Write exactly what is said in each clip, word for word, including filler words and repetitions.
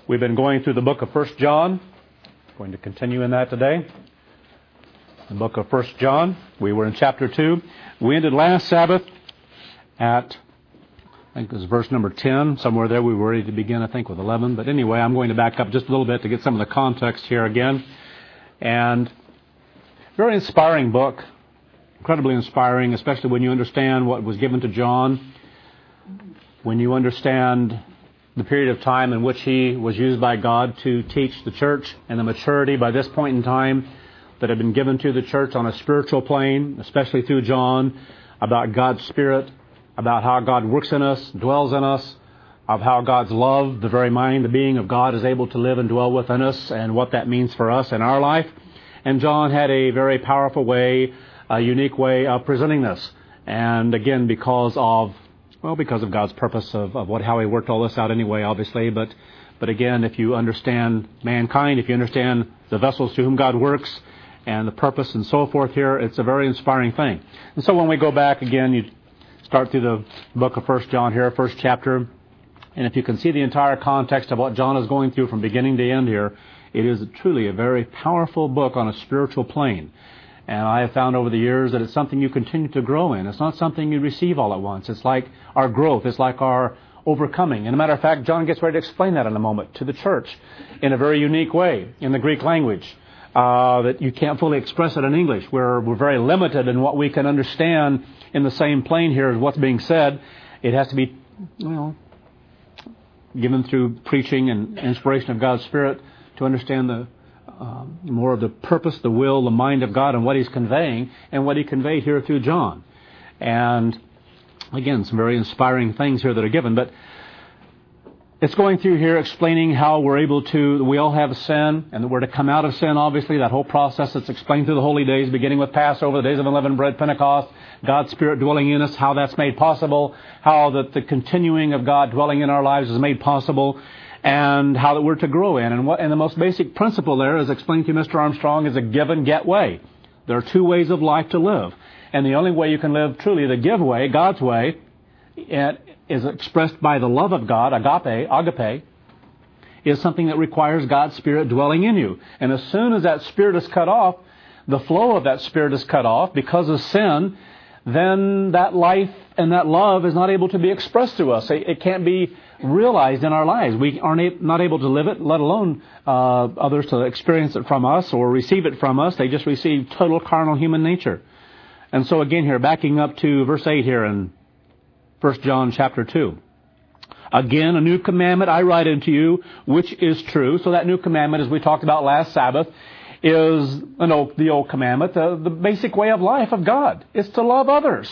We've been going through the book of First John. Going to continue in that today. The book of First John. We were in chapter two. We ended last Sabbath at, I think it was verse number ten. Somewhere there we were ready to begin, I think, with eleven. But anyway, I'm going to back up just a little bit to get some of the context here again. And very inspiring book. Incredibly inspiring, especially when you understand what was given to John. When you understand the period of time in which he was used by God to teach the church, and the maturity by this point in time that had been given to the church on a spiritual plane, especially through John, about God's Spirit, about how God works in us, dwells in us, of how God's love, the very mind, the being of God, is able to live and dwell within us, and what that means for us in our life. And John had a very powerful way, a unique way of presenting this. And again, because of Well, because of God's purpose of, of what how He worked all this out anyway, obviously. But but again, if you understand mankind, if you understand the vessels to whom God works and the purpose and so forth here, it's a very inspiring thing. And so when we go back again, you start through the book of First John here, first chapter. And if you can see the entire context of what John is going through from beginning to end here, it is truly a very powerful book on a spiritual plane. And I have found over the years that it's something you continue to grow in. It's not something you receive all at once. It's like our growth. It's like our overcoming. And a matter of fact, John gets ready to explain that in a moment to the church in a very unique way in the Greek language uh, that you can't fully express it in English. We're, we're very limited in what we can understand in the same plane here as what's being said. It has to be, you know, given through preaching and inspiration of God's Spirit to understand the Uh, more of the purpose, the will, the mind of God, and what He's conveying, and what He conveyed here through John. And again, some very inspiring things here that are given. But it's going through here explaining how we're able to, we all have sin, and that we're to come out of sin, obviously. That whole process that's explained through the holy days, beginning with Passover, the days of unleavened bread, Pentecost, God's Spirit dwelling in us, how that's made possible, how that the continuing of God dwelling in our lives is made possible, and how that we're to grow in. And what and the most basic principle there, as explained to Mister Armstrong, is a give and get way. There are two ways of life to live. And the only way you can live truly the give way, God's way, is expressed by the love of God, agape, agape, is something that requires God's Spirit dwelling in you. And as soon as that Spirit is cut off, the flow of that Spirit is cut off because of sin, then that life and that love is not able to be expressed through us. It can't be realized in our lives. We aren't not able to live it, let alone uh, others to experience it from us or receive it from us. They just receive total carnal human nature. And so again here, backing up to verse eight here in First John chapter two. Again, a new commandment I write unto you, which is true. So that new commandment, as we talked about last Sabbath, is an old, the old commandment, the, the basic way of life of God. It's to love others.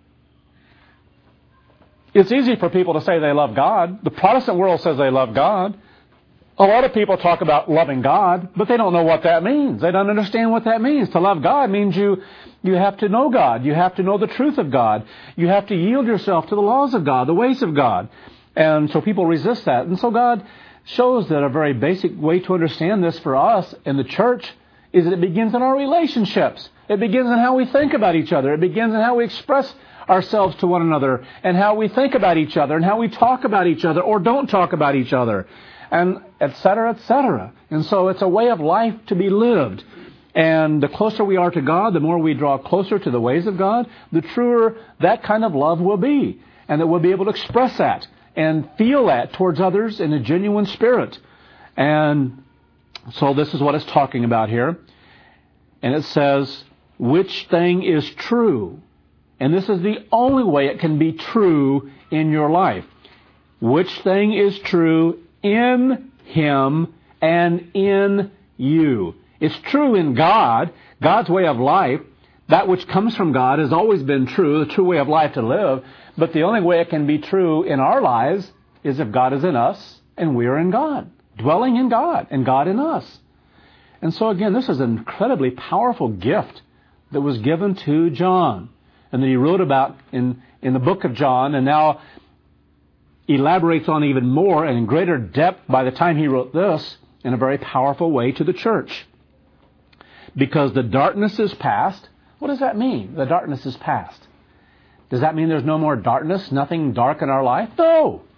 It's easy for people to say they love God. The Protestant world says they love God. A lot of people talk about loving God, but they don't know what that means. They don't understand what that means. To love God means you, you have to know God. You have to know the truth of God. You have to yield yourself to the laws of God, the ways of God. And so people resist that. And so God shows that a very basic way to understand this for us in the church is that it begins in our relationships. It begins in how we think about each other. It begins in how we express ourselves to one another, and how we think about each other, and how we talk about each other or don't talk about each other, and et cetera, et cetera. And so it's a way of life to be lived. And the closer we are to God, the more we draw closer to the ways of God, the truer that kind of love will be, and that we'll be able to express that and feel that towards others in a genuine spirit. And so this is what it's talking about here. And it says, which thing is true? And this is the only way it can be true in your life. Which thing is true in Him and in you? It's true in God, God's way of life. That which comes from God has always been true, the true way of life to live. But the only way it can be true in our lives is if God is in us and we are in God, dwelling in God and God in us. And so again, this is an incredibly powerful gift that was given to John, and that he wrote about in, in the book of John, and now elaborates on even more and in greater depth by the time he wrote this in a very powerful way to the church. Because the darkness is past. What does that mean? The darkness is past. Does that mean there's no more darkness, nothing dark in our life? No.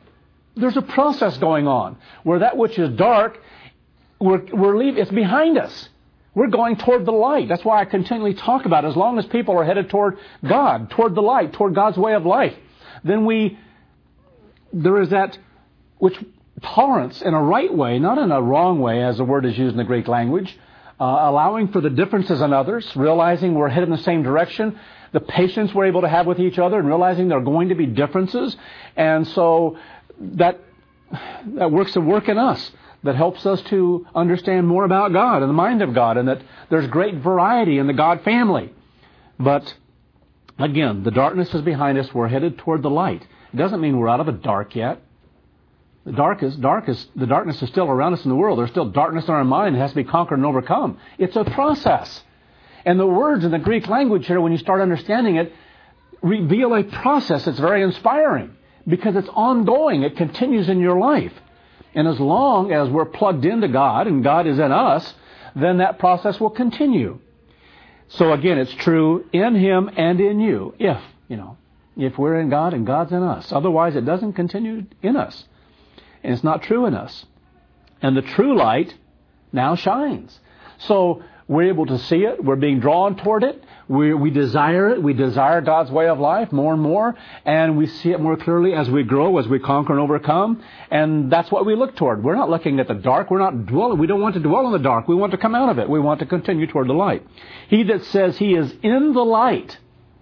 there's a process going on where that which is dark, we're, we're leaving, it's behind us. We're going toward the light. That's why I continually talk about it. As long as people are headed toward God, toward the light, toward God's way of life, then we, there is that which tolerance in a right way, not in a wrong way, as the word is used in the Greek language, uh, allowing for the differences in others, realizing we're headed in the same direction, the patience we're able to have with each other, and realizing there are going to be differences. And so that that works a work in us that helps us to understand more about God and the mind of God, and that there's great variety in the God family. But again, the darkness is behind us. We're headed toward the light. It doesn't mean we're out of the dark yet. The dark is, dark is, the darkness is still around us in the world. There's still darkness in our mind that has to be conquered and overcome. It's a process. And the words in the Greek language here, when you start understanding it, reveal a process that's very inspiring because it's ongoing. It continues in your life. And as long as we're plugged into God and God is in us, then that process will continue. So again, it's true in Him and in you, if, you know, if we're in God and God's in us. Otherwise, it doesn't continue in us. And it's not true in us. And the true light now shines. So we're able to see it. We're being drawn toward it. We, we desire it. We desire God's way of life more and more. And we see it more clearly as we grow, as we conquer and overcome. And that's what we look toward. We're not looking at the dark. We're not dwelling. We don't want to dwell in the dark. We want to come out of it. We want to continue toward the light. He that says he is in the light,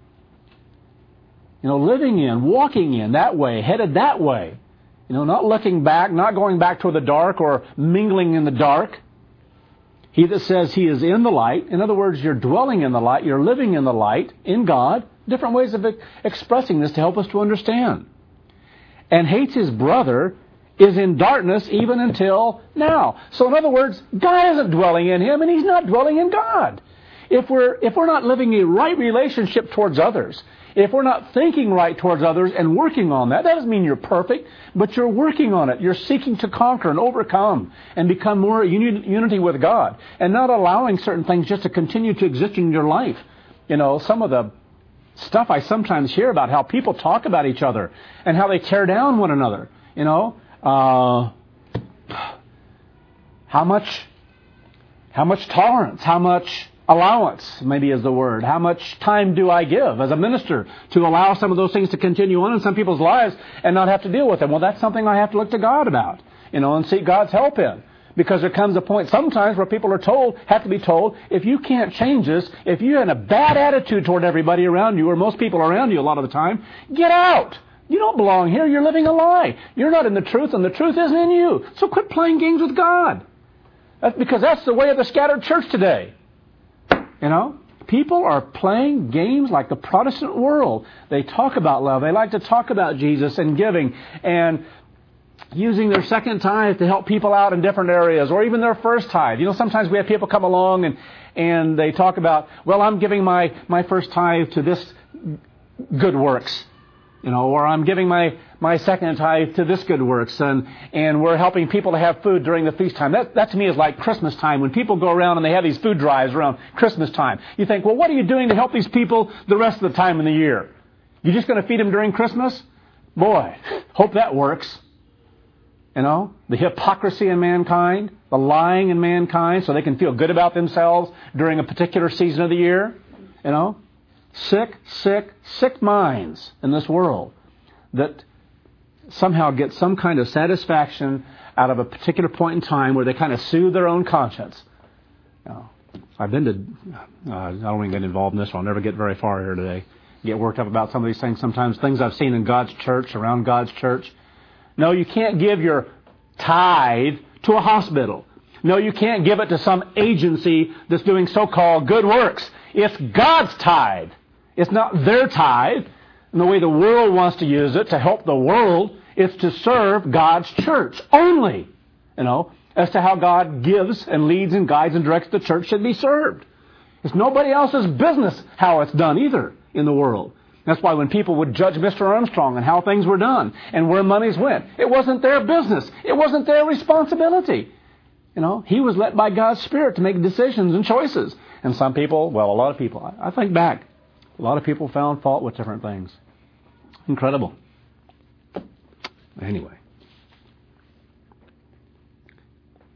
you know, living in, walking in that way, headed that way, you know, not looking back, not going back toward the dark or mingling in the dark. He that says he is in the light, in other words, you're dwelling in the light, you're living in the light, in God, different ways of expressing this to help us to understand. And hates his brother is in darkness even until now. So in other words, God isn't dwelling in him and he's not dwelling in God. If we're, if we're not living a right relationship towards others, if we're not thinking right towards others and working on that, that doesn't mean you're perfect, but you're working on it. You're seeking to conquer and overcome and become more uni- unity with God and not allowing certain things just to continue to exist in your life. You know, some of the stuff I sometimes hear about how people talk about each other and how they tear down one another. You know, uh, how much, how much tolerance, how much allowance, maybe is the word. How much time do I give as a minister to allow some of those things to continue on in some people's lives and not have to deal with them? Well, that's something I have to look to God about, you know, and seek God's help in. Because there comes a point sometimes where people are told, have to be told, if you can't change this, if you have a bad attitude toward everybody around you, or most people around you a lot of the time, get out. You don't belong here. You're living a lie. You're not in the truth, and the truth isn't in you. So quit playing games with God. That's because that's the way of the scattered church today. You know, people are playing games like the Protestant world. They talk about love. They like to talk about Jesus and giving and using their second tithe to help people out in different areas, or even their first tithe. You know, sometimes we have people come along and, and they talk about, well, I'm giving my, my first tithe to this good works. You know, or I'm giving my, my second tithe to this good works, and, and we're helping people to have food during the feast time. That, that to me is like Christmas time, when people go around and they have these food drives around Christmas time. You think, well, what are you doing to help these people the rest of the time in the year? You're just going to feed them during Christmas? Boy, hope that works. You know, the hypocrisy in mankind, the lying in mankind, so they can feel good about themselves during a particular season of the year. You know? Sick, sick, sick minds in this world that somehow get some kind of satisfaction out of a particular point in time where they kind of soothe their own conscience. You know, I've been to, uh, I don't even get involved in this one. I'll never get very far here today. Get worked up about some of these things sometimes, things I've seen in God's church, around God's church. No, you can't give your tithe to a hospital. No, you can't give it to some agency that's doing so-called good works. It's God's tithe. It's not their tithe. And the way the world wants to use it to help the world, it's to serve God's church only. You know, as to how God gives and leads and guides and directs the church should be served. It's nobody else's business how it's done either in the world. That's why when people would judge Mister Armstrong and how things were done and where monies went, it wasn't their business. It wasn't their responsibility. You know, he was led by God's Spirit to make decisions and choices. And some people, well, a lot of people, I think back, a lot of people found fault with different things. Incredible. Anyway,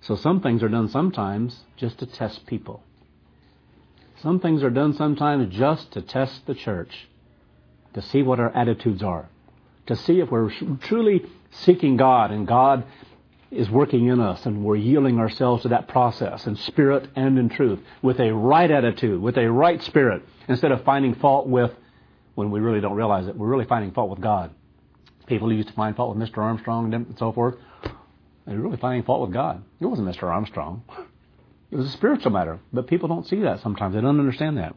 So some things are done sometimes just to test people. Some things are done sometimes just to test the church, to see what our attitudes are, to see if we're truly seeking God and God is working in us and we're yielding ourselves to that process in spirit and in truth with a right attitude, with a right spirit, instead of finding fault with, when we really don't realize it, we're really finding fault with God. People who used to find fault with Mister Armstrong and so forth, they're really finding fault with God. It wasn't Mister Armstrong. It was a spiritual matter, but people don't see that sometimes. They don't understand that.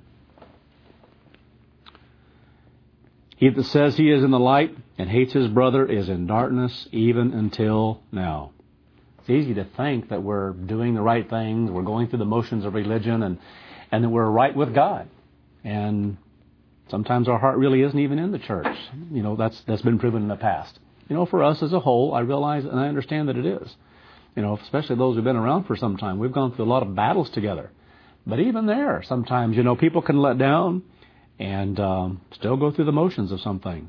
He that says he is in the light and hates his brother is in darkness even until now. It's easy to think that we're doing the right things, we're going through the motions of religion, and, and that we're right with God. And sometimes our heart really isn't even in the church. You know, that's that's been proven in the past. You know, for us as a whole, I realize and I understand that it is. You know, especially those who've been around for some time. We've gone through a lot of battles together. But even there, sometimes, you know, people can let down and um, still go through the motions of some things.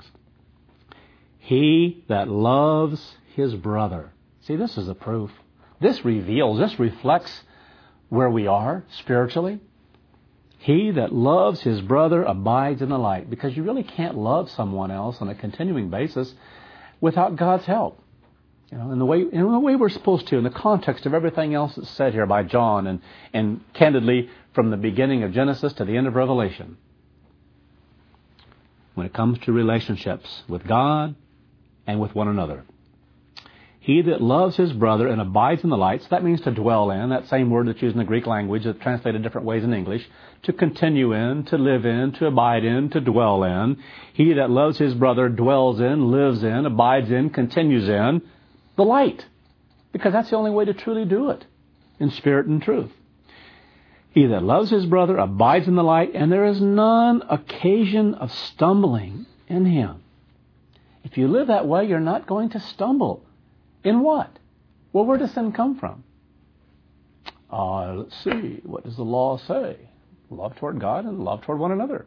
He that loves his brother. See, this is a proof. This reveals, this reflects where we are spiritually. He that loves his brother abides in the light. Because you really can't love someone else on a continuing basis without God's help. You know, in the way in the way we're supposed to, in the context of everything else that's said here by John, and, and candidly from the beginning of Genesis to the end of Revelation. When it comes to relationships with God and with one another. He that loves his brother and abides in the light, so that means to dwell in, that same word that's used in the Greek language, that's translated different ways in English, to continue in, to live in, to abide in, to dwell in. He that loves his brother dwells in, lives in, abides in, continues in the light, because that's the only way to truly do it, in spirit and truth. He that loves his brother abides in the light, and there is none occasion of stumbling in him. If you live that way, you're not going to stumble. In what? Well, where does sin come from? Uh, let's see. What does the law say? Love toward God and love toward one another.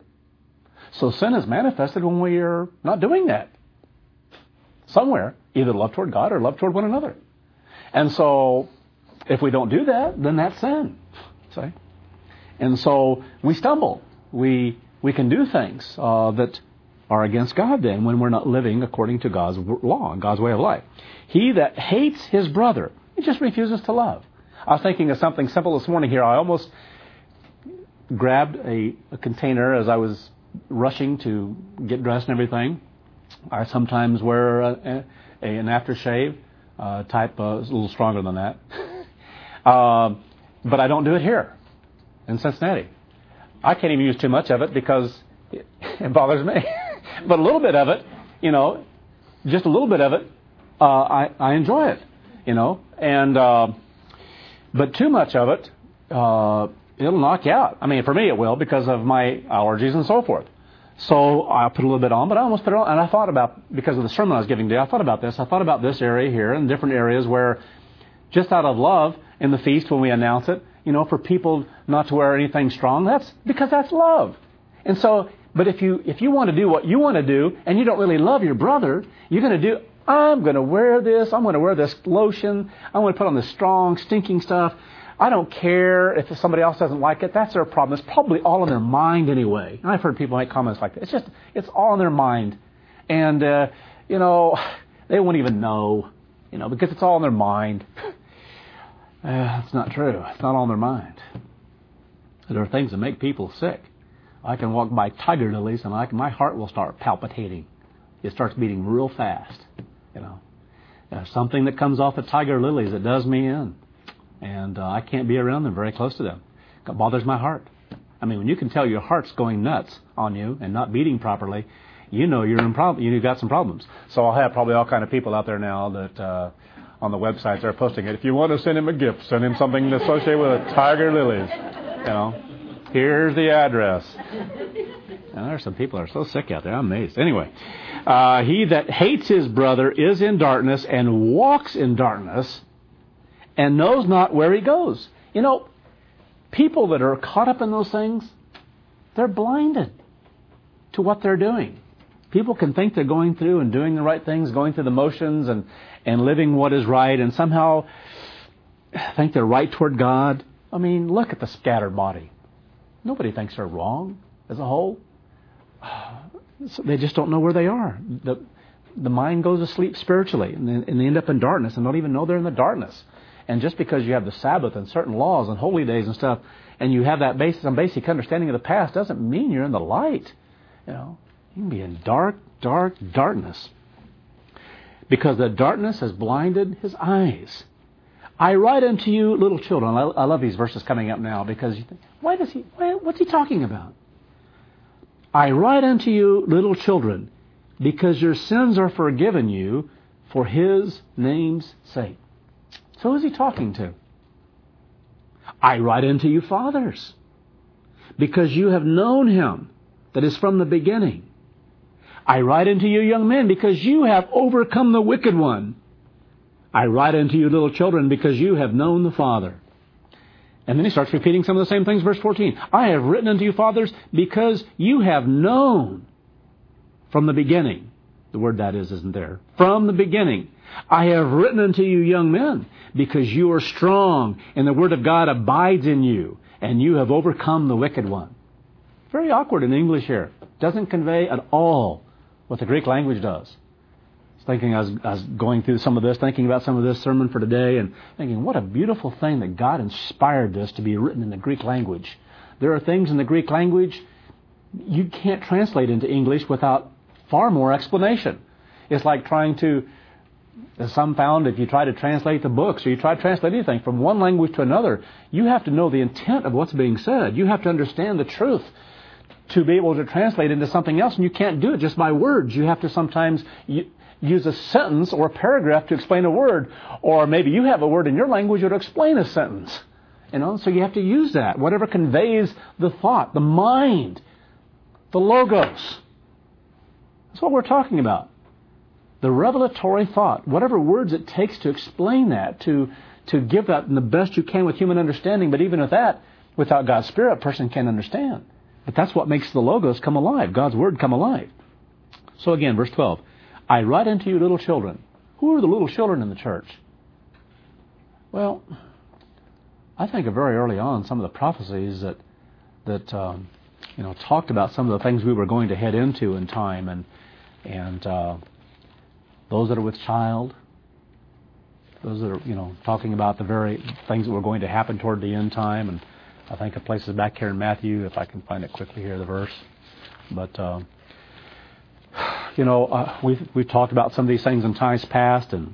So sin is manifested when we are not doing that. Somewhere, either love toward God or love toward one another. And so, if we don't do that, then that's sin. See? And so, we stumble. We we can do things uh, that are against God then when we're not living according to God's law and God's way of life. He that hates his brother, he just refuses to love. I was thinking of something simple this morning here. I almost grabbed a, a container as I was rushing to get dressed and everything. I sometimes wear a, a, an aftershave uh, type, uh, it's a little stronger than that. uh, but I don't do it here in Cincinnati. I can't even use too much of it because it, it bothers me. But a little bit of it, you know, just a little bit of it, uh, I, I enjoy it, you know. And uh, but too much of it, uh, it'll knock you out. I mean, for me it will because of my allergies and so forth. So I put a little bit on, but I almost put it on. And I thought about, because of the sermon I was giving today, I thought about this. I thought about this area here and different areas where just out of love in the feast when we announce it, you know, for people not to wear anything strong, that's because that's love. And so, but if you if you want to do what you want to do and you don't really love your brother, you're going to do, I'm going to wear this, I'm going to wear this lotion, I'm going to put on this strong, stinking stuff. I don't care if somebody else doesn't like it. That's their problem. It's probably all in their mind anyway. And I've heard people make comments like that. It's just, it's all in their mind. And, uh, you know, they won't even know, you know, because it's all in their mind. Uh, that's not true. It's not all in their mind. There are things that make people sick. I can walk by tiger lilies and I can, my heart will start palpitating. It starts beating real fast, you know. There's something that comes off the tiger lilies that does me in. And uh, I can't be around them, very close to them. It bothers my heart. I mean, when you can tell your heart's going nuts on you and not beating properly, you know you're in problem. You've got some problems. So I'll have probably all kind of people out there now that uh, on the websites are posting it. If you want to send him a gift, send him something associated with a tiger lilies. You know, here's the address. And there are some people that are so sick out there. I'm amazed. Anyway, uh, he that hates his brother is in darkness and walks in darkness, and knows not where he goes. You know, people that are caught up in those things, they're blinded to what they're doing. People can think they're going through and doing the right things, going through the motions and, and living what is right, and somehow think they're right toward God. I mean, look at the scattered body. Nobody thinks they're wrong as a whole. So they just don't know where they are. The, the mind goes asleep spiritually, and, and they end up in darkness and don't even know they're in the darkness. And just because you have the Sabbath and certain laws and holy days and stuff, and you have that basis, some basic understanding of the past, doesn't mean you're in the light. You know, you can be in dark, dark darkness. Because the darkness has blinded his eyes. I write unto you, little children. I, I love these verses coming up now because you think, why does he? Why, what's he talking about? I write unto you, little children, because your sins are forgiven you for his name's sake. So who is he talking to? I write unto you, fathers, because you have known him that is from the beginning. I write unto you, young men, because you have overcome the wicked one. I write unto you, little children, because you have known the Father. And then he starts repeating some of the same things, verse fourteen. I have written unto you, fathers, because you have known from the beginning. The word that is isn't there. From the beginning. I have written unto you, young men, because you are strong, and the word of God abides in you, and you have overcome the wicked one. Very awkward in English here. Doesn't convey at all what the Greek language does. Thinking I was, I was going through some of this, thinking about some of this sermon for today, and thinking, what a beautiful thing that God inspired this to be written in the Greek language. There are things in the Greek language you can't translate into English without far more explanation. It's like trying to, as some found, if you try to translate the books or you try to translate anything from one language to another, you have to know the intent of what's being said. You have to understand the truth to be able to translate into something else, and you can't do it just by words. You have to sometimes use a sentence or a paragraph to explain a word, or maybe you have a word in your language to explain a sentence. You know, so you have to use that, whatever conveys the thought, the mind, the logos. That's what we're talking about. The revelatory thought, whatever words it takes to explain that, to to give that in the best you can with human understanding, but even with that, without God's Spirit, a person can't understand. But that's what makes the logos come alive, God's Word come alive. So again, verse twelve. I write unto you, little children. Who are the little children in the church? Well, I think of very early on some of the prophecies that that um, you know talked about some of the things we were going to head into in time, and and uh, those that are with child, those that are you know talking about the very things that were going to happen toward the end time. And I think of places back here in Matthew, if I can find it quickly here, the verse, but. Uh, You know, uh, we've, we've talked about some of these things in times past, and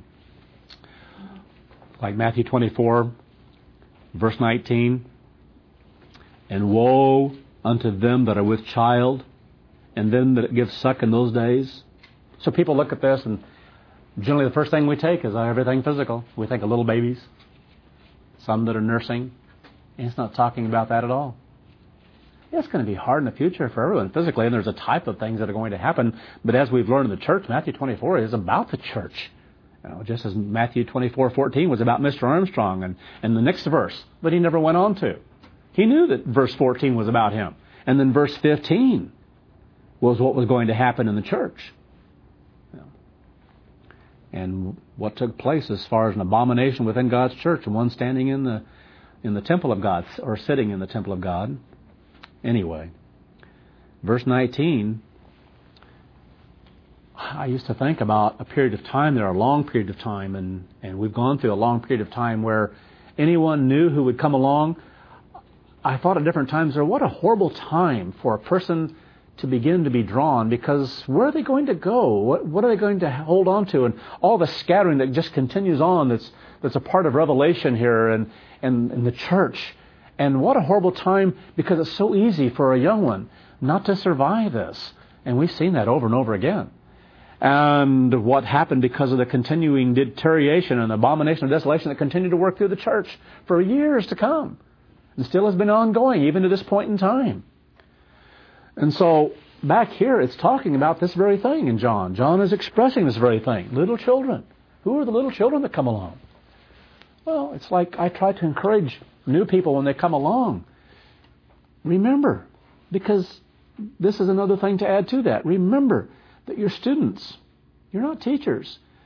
like Matthew twenty-four, verse nineteen, and woe unto them that are with child, and them that give suck in those days. So people look at this, and generally the first thing we take is everything physical. We think of little babies, some that are nursing, and it's not talking about that at all. It's going to be hard in the future for everyone physically, and there's a type of things that are going to happen. But as we've learned in the church, Matthew twenty-four is about the church. You know, just as Matthew twenty-four fourteen was about Mister Armstrong and, and the next verse, but he never went on to. He knew that verse fourteen was about him. And then verse fifteen was what was going to happen in the church. You know, and what took place as far as an abomination within God's church, and one standing in the in the temple of God, or sitting in the temple of God. Anyway, verse nineteen, I used to think about a period of time there, a long period of time, and, and we've gone through a long period of time where anyone new who would come along, I thought at different times, what a horrible time for a person to begin to be drawn, because where are they going to go? What, what are they going to hold on to? And all the scattering that just continues on that's that's a part of Revelation here and, and, and the church. And what a horrible time, because it's so easy for a young one not to survive this. And we've seen that over and over again. And what happened because of the continuing deterioration and abomination of desolation that continued to work through the church for years to come. And still has been ongoing, even to this point in time. And so, back here, it's talking about this very thing in John. John is expressing this very thing. Little children. Who are the little children that come along? Well, it's like I try to encourage new people when they come along. Remember, because this is another thing to add to that. Remember that you're students. You're not teachers.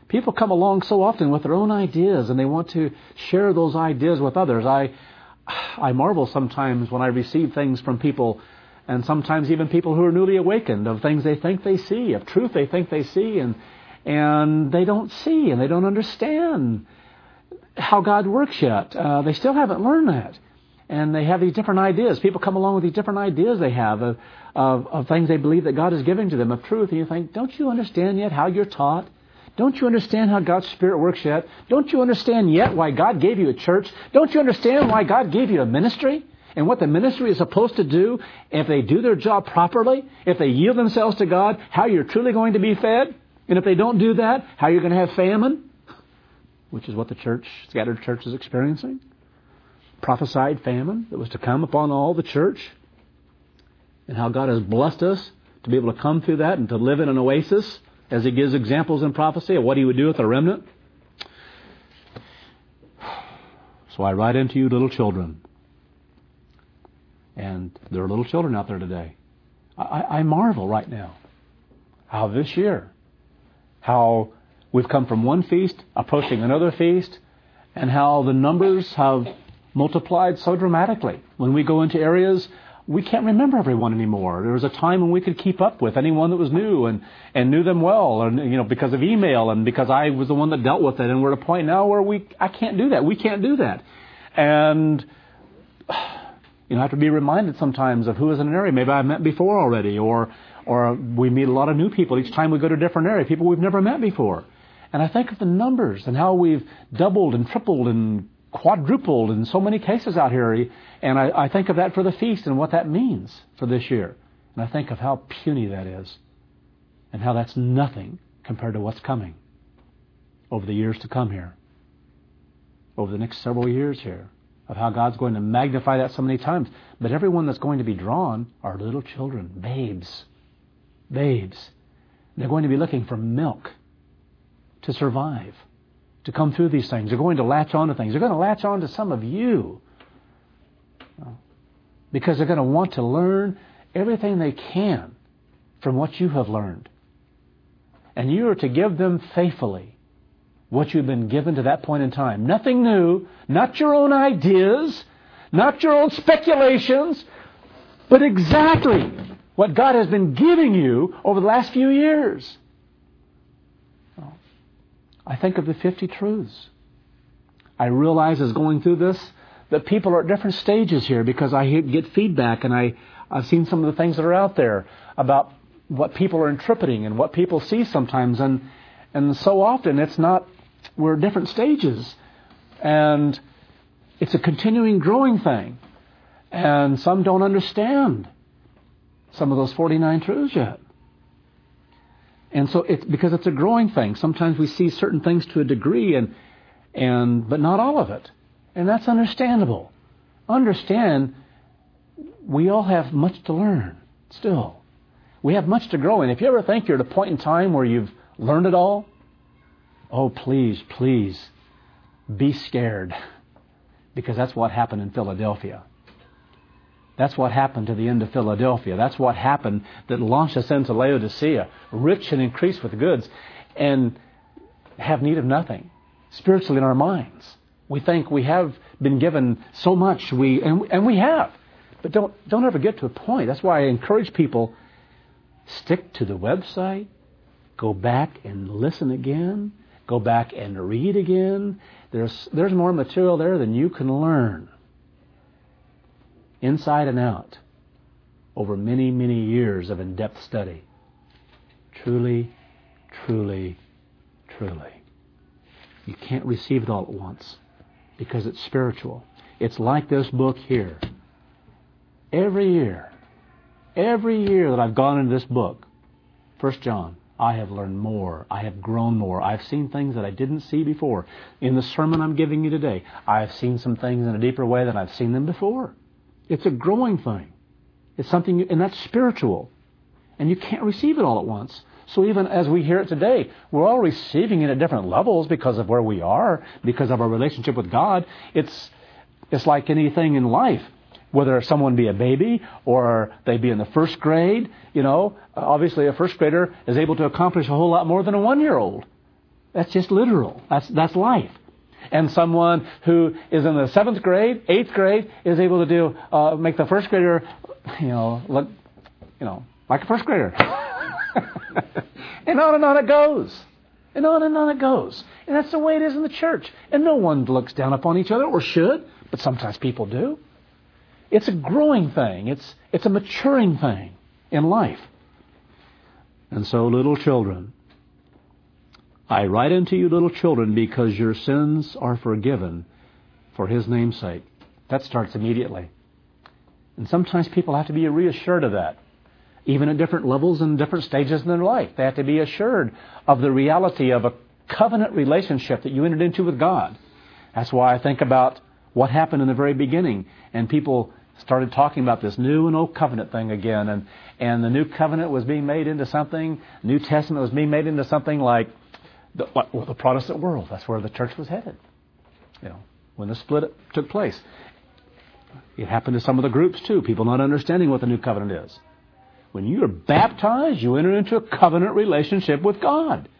People come along so often with their own ideas, and they want to share those ideas with others. I, I marvel sometimes when I receive things from people, and sometimes even people who are newly awakened, of things they think they see, of truth they think they see, and and they don't see, and they don't understand how God works yet. Uh, they still haven't learned that. And they have these different ideas. People come along with these different ideas they have of, of, of things they believe that God is giving to them, of truth. And you think, don't you understand yet how you're taught? Don't you understand how God's Spirit works yet? Don't you understand yet why God gave you a church? Don't you understand why God gave you a ministry? And what the ministry is supposed to do, if they do their job properly, if they yield themselves to God, how you're truly going to be fed? And if they don't do that, how you're going to have famine? Which is what the church, scattered church, is experiencing. Prophesied famine that was to come upon all the church, and how God has blessed us to be able to come through that and to live in an oasis as He gives examples in prophecy of what He would do with the remnant. So I write into you, little children, and there are little children out there today. I, I marvel right now how this year, how we've come from one feast approaching another feast, and how the numbers have multiplied so dramatically. When we go into areas, we can't remember everyone anymore. There was a time when we could keep up with anyone that was new and, and knew them well, and you know, because of email and because I was the one that dealt with it. And we're at a point now where we I can't do that. We can't do that. And you know, I have to be reminded sometimes of who is in an area maybe I've met before already, or or we meet a lot of new people each time we go to a different area, people we've never met before. And I think of the numbers and how we've doubled and tripled and quadrupled in so many cases out here, and I, I think of that for the feast and what that means for this year. And I think of how puny that is, and how that's nothing compared to what's coming over the years to come here, over the next several years here, of how God's going to magnify that so many times. But everyone that's going to be drawn are little children, babes, babes. They're going to be looking for milk to survive, to come through these things. They're going to latch on to things. They're going to latch on to some of you because they're going to want to learn everything they can from what you have learned. And you are to give them faithfully what you've been given to that point in time. Nothing new, not your own ideas, not your own speculations, but exactly what God has been giving you over the last few years. I think of the fifty truths. I realize as going through this that people are at different stages here because I get feedback, and I, I've seen some of the things that are out there about what people are interpreting and what people see sometimes. And, and so often it's not, we're at different stages. And it's a continuing growing thing. And some don't understand some of those forty-nine truths yet. And so it's because it's a growing thing. Sometimes we see certain things to a degree, and and but not all of it. And that's understandable. Understand, we all have much to learn still. We have much to grow in. If you ever think you're at a point in time where you've learned it all, oh, please, please, be scared. Because that's what happened in Philadelphia. That's what happened to the end of Philadelphia. That's what happened that launched us into Laodicea, rich and increased with goods, and have need of nothing, spiritually in our minds. We think we have been given so much, we and, and we have. But don't don't ever get to a point. That's why I encourage people, stick to the website, go back and listen again, go back and read again. There's there's more material there than you can learn, inside and out, over many, many years of in-depth study. Truly, truly, truly. You can't receive it all at once because it's spiritual. It's like this book here. Every year, every year that I've gone into this book, First John, I have learned more. I have grown more. I've seen things that I didn't see before. In the sermon I'm giving you today, I've seen some things in a deeper way than I've seen them before. It's a growing thing. It's something, and that's spiritual. And you can't receive it all at once. So even as we hear it today, we're all receiving it at different levels because of where we are, because of our relationship with God. It's it's like anything in life. Whether someone be a baby or they be in the first grade, you know, obviously a first grader is able to accomplish a whole lot more than a one-year-old. That's just literal. That's that's life. And someone who is in the seventh grade, eighth grade, is able to do uh, make the first grader, you know, look, you know, like a first grader. And on and on it goes. And on and on it goes. And that's the way it is in the church. And no one looks down upon each other, or should, but sometimes people do. It's a growing thing. It's it's a maturing thing in life. And so, little children, I write unto you, little children, because your sins are forgiven for His name's sake. That starts immediately. And sometimes people have to be reassured of that, even at different levels and different stages in their life. They have to be assured of the reality of a covenant relationship that you entered into with God. That's why I think about what happened in the very beginning, and people started talking about this new and old covenant thing again, and, and the new covenant was being made into something, New Testament was being made into something like the, well, the Protestant world. That's where the church was headed, you know, when the split took place. It happened to some of the groups too, people not understanding what the new covenant is. When you are baptized, you enter into a covenant relationship with God.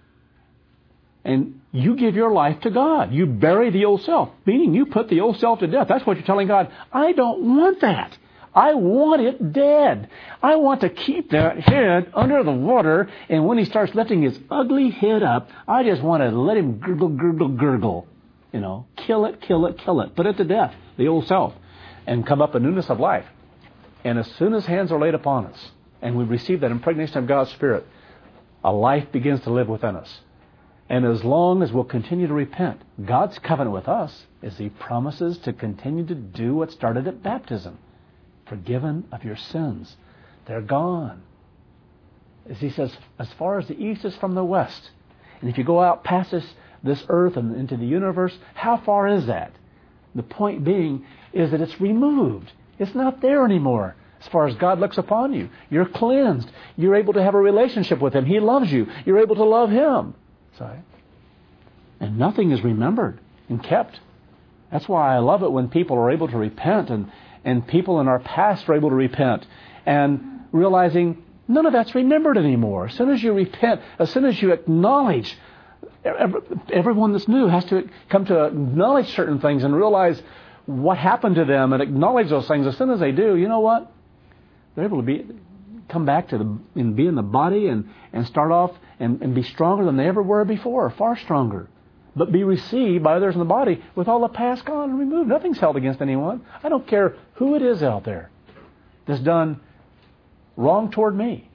And you give your life to God. You bury the old self, meaning you put the old self to death. That's what you're telling God. I don't want that. I want it dead. I want to keep that head under the water, and when he starts lifting his ugly head up, I just want to let him gurgle, gurgle, gurgle. You know, kill it, kill it, kill it. Put it to death, the old self, and come up in newness of life. And as soon as hands are laid upon us, and we receive that impregnation of God's Spirit, a life begins to live within us. And as long as we'll continue to repent, God's covenant with us is He promises to continue to do what started at baptism. Forgiven of your sins. They're gone. As He says, as far as the east is from the west. And if you go out past this, this earth and into the universe, how far is that? The point being is that it's removed. It's not there anymore. As far as God looks upon you, you're cleansed. You're able to have a relationship with Him. He loves you. You're able to love Him. Sorry. And nothing is remembered and kept. That's why I love it when people are able to repent, and, and people in our past are able to repent, and realizing none of that's remembered anymore. As soon as you repent, as soon as you acknowledge, everyone that's new has to come to acknowledge certain things and realize what happened to them and acknowledge those things. As soon as they do, you know what? They're able to be come back to the and be in the body and, and start off and, and be stronger than they ever were before, far stronger. But be received by others in the body with all the past gone and removed. Nothing's held against anyone. I don't care who it is out there that's done wrong toward me,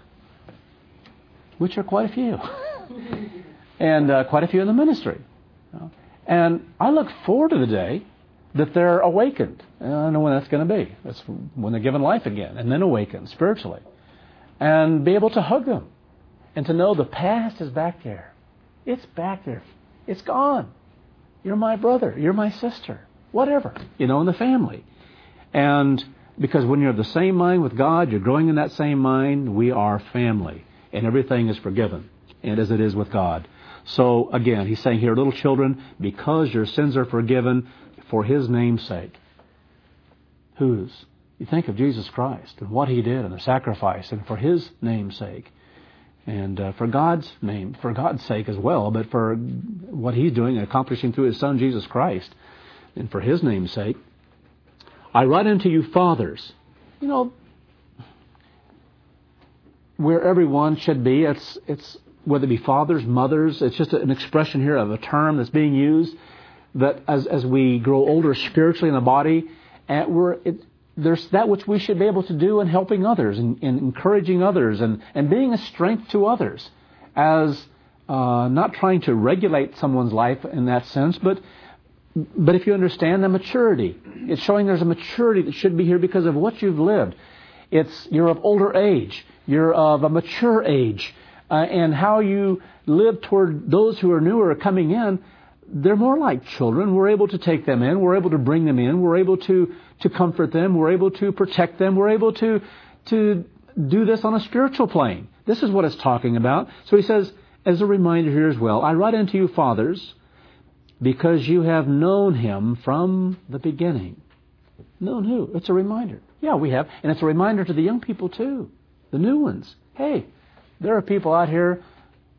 which are quite a few, and uh, quite a few in the ministry. And I look forward to the day that they're awakened. And I don't know when that's going to be. That's when they're given life again and then awakened spiritually. And be able to hug them and to know the past is back there. It's back there. It's gone. You're my brother. You're my sister. Whatever. You know, in the family. And because when you're of the same mind with God, you're growing in that same mind, we are family. And everything is forgiven. And as it is with God. So, again, He's saying here, little children, because your sins are forgiven for His name's sake. Whose? You think of Jesus Christ and what He did and the sacrifice, and for His name's sake. And uh, for God's name, for God's sake as well, but for what He's doing and accomplishing through His Son, Jesus Christ, and for His name's sake. I write unto you, fathers. You know, where everyone should be, it's it's whether it be fathers, mothers, it's just an expression here of a term that's being used, that as as we grow older spiritually in the body, and we're it, there's that which we should be able to do in helping others and, and encouraging others and, and being a strength to others, as uh, not trying to regulate someone's life in that sense, but but if you understand the maturity, it's showing there's a maturity that should be here because of what you've lived. It's you're of older age, you're of a mature age, uh, and how you live toward those who are newer coming in. They're more like children. We're able to take them in. We're able to bring them in. We're able to, to comfort them. We're able to protect them. We're able to, to do this on a spiritual plane. This is what it's talking about. So he says, as a reminder here as well, I write unto you, fathers, because you have known Him from the beginning. Known who? It's a reminder. Yeah, we have. And it's a reminder to the young people too. The new ones. Hey, there are people out here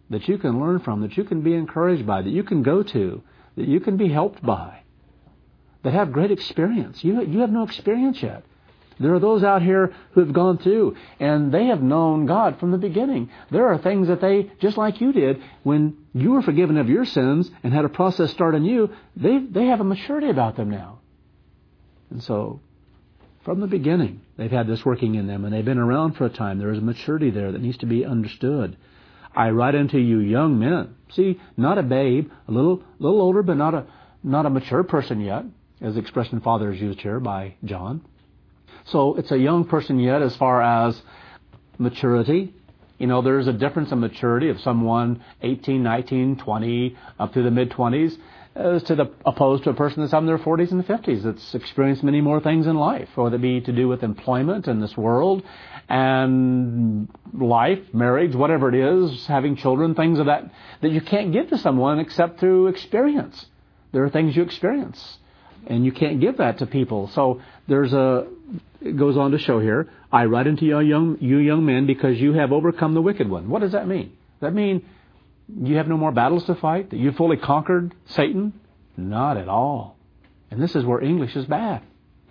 that you can learn from, that you can be encouraged by, that you can go to, that you can be helped by, that have great experience. You, you have no experience yet. There are those out here who have gone through, and they have known God from the beginning. There are things that they, just like you did, when you were forgiven of your sins and had a process start in you, they they have a maturity about them now. And so, from the beginning, they've had this working in them, and they've been around for a time. There is a maturity there that needs to be understood. I write unto you young men. See, not a babe, a little little older, but not a not a mature person yet, as the expression father is used here by John. So it's a young person yet as far as maturity. You know, there's a difference in maturity of someone eighteen, nineteen, twenty, up to the mid-twenties, as to the opposed to a person that's in their forties and fifties that's experienced many more things in life, whether it be to do with employment in this world and life, marriage, whatever it is, having children, things of that, that you can't give to someone except through experience. There are things you experience, and you can't give that to people. So there's a, it goes on to show here, I write unto you young, you young men because you have overcome the wicked one. What does that mean? Does that mean you have no more battles to fight? That you fully conquered Satan? Not at all. And this is where English is bad.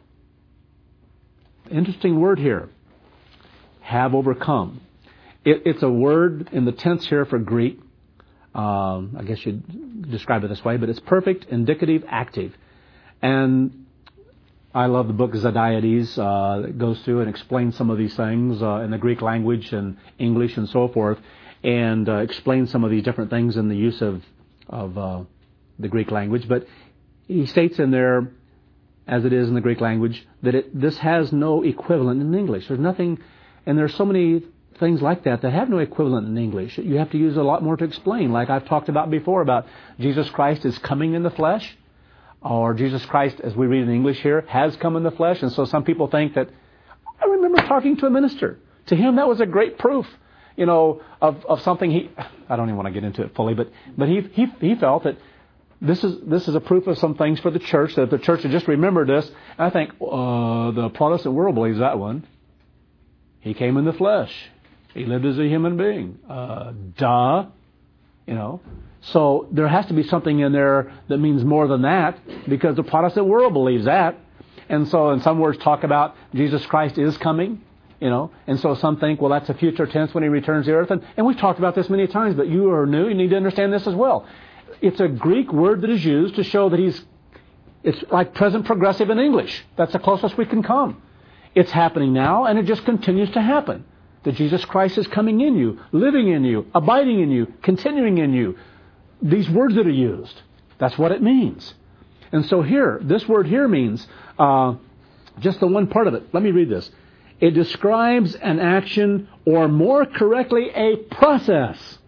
Interesting word here. Have overcome. It, it's a word in the tense here for Greek. Um, I guess you'd describe it this way, but it's perfect, indicative, active. And I love the book Zadiades uh, that goes through and explains some of these things uh, in the Greek language and English and so forth, and uh, explains some of these different things in the use of of uh, the Greek language. But he states in there, as it is in the Greek language, that it, this has no equivalent in English. There's nothing, and there's so many things like that that have no equivalent in English. You have to use a lot more to explain, like I've talked about before, about Jesus Christ is coming in the flesh. Or Jesus Christ, as we read in English here, has come in the flesh. And so some people think that, I remember talking to a minister. To him, that was a great proof, you know, of, of something he, I don't even want to get into it fully, but, but he, he, he felt that this is, this is a proof of some things for the church, that if the church had just remembered this. And I think, uh, the Protestant world believes that one. He came in the flesh. He lived as a human being. Uh, duh. You know. So there has to be something in there that means more than that, because the Protestant world believes that. And so in some words talk about Jesus Christ is coming, you know. And so some think, well, that's a future tense when he returns to the earth. And, and we've talked about this many times, but you are new, you need to understand this as well. It's a Greek word that is used to show that he's, it's like present progressive in English. That's the closest we can come. It's happening now, and it just continues to happen. That Jesus Christ is coming in you, living in you, abiding in you, continuing in you. These words that are used, that's what it means. And so here, this word here means uh, just the one part of it. Let me read this. It describes an action, or more correctly, a process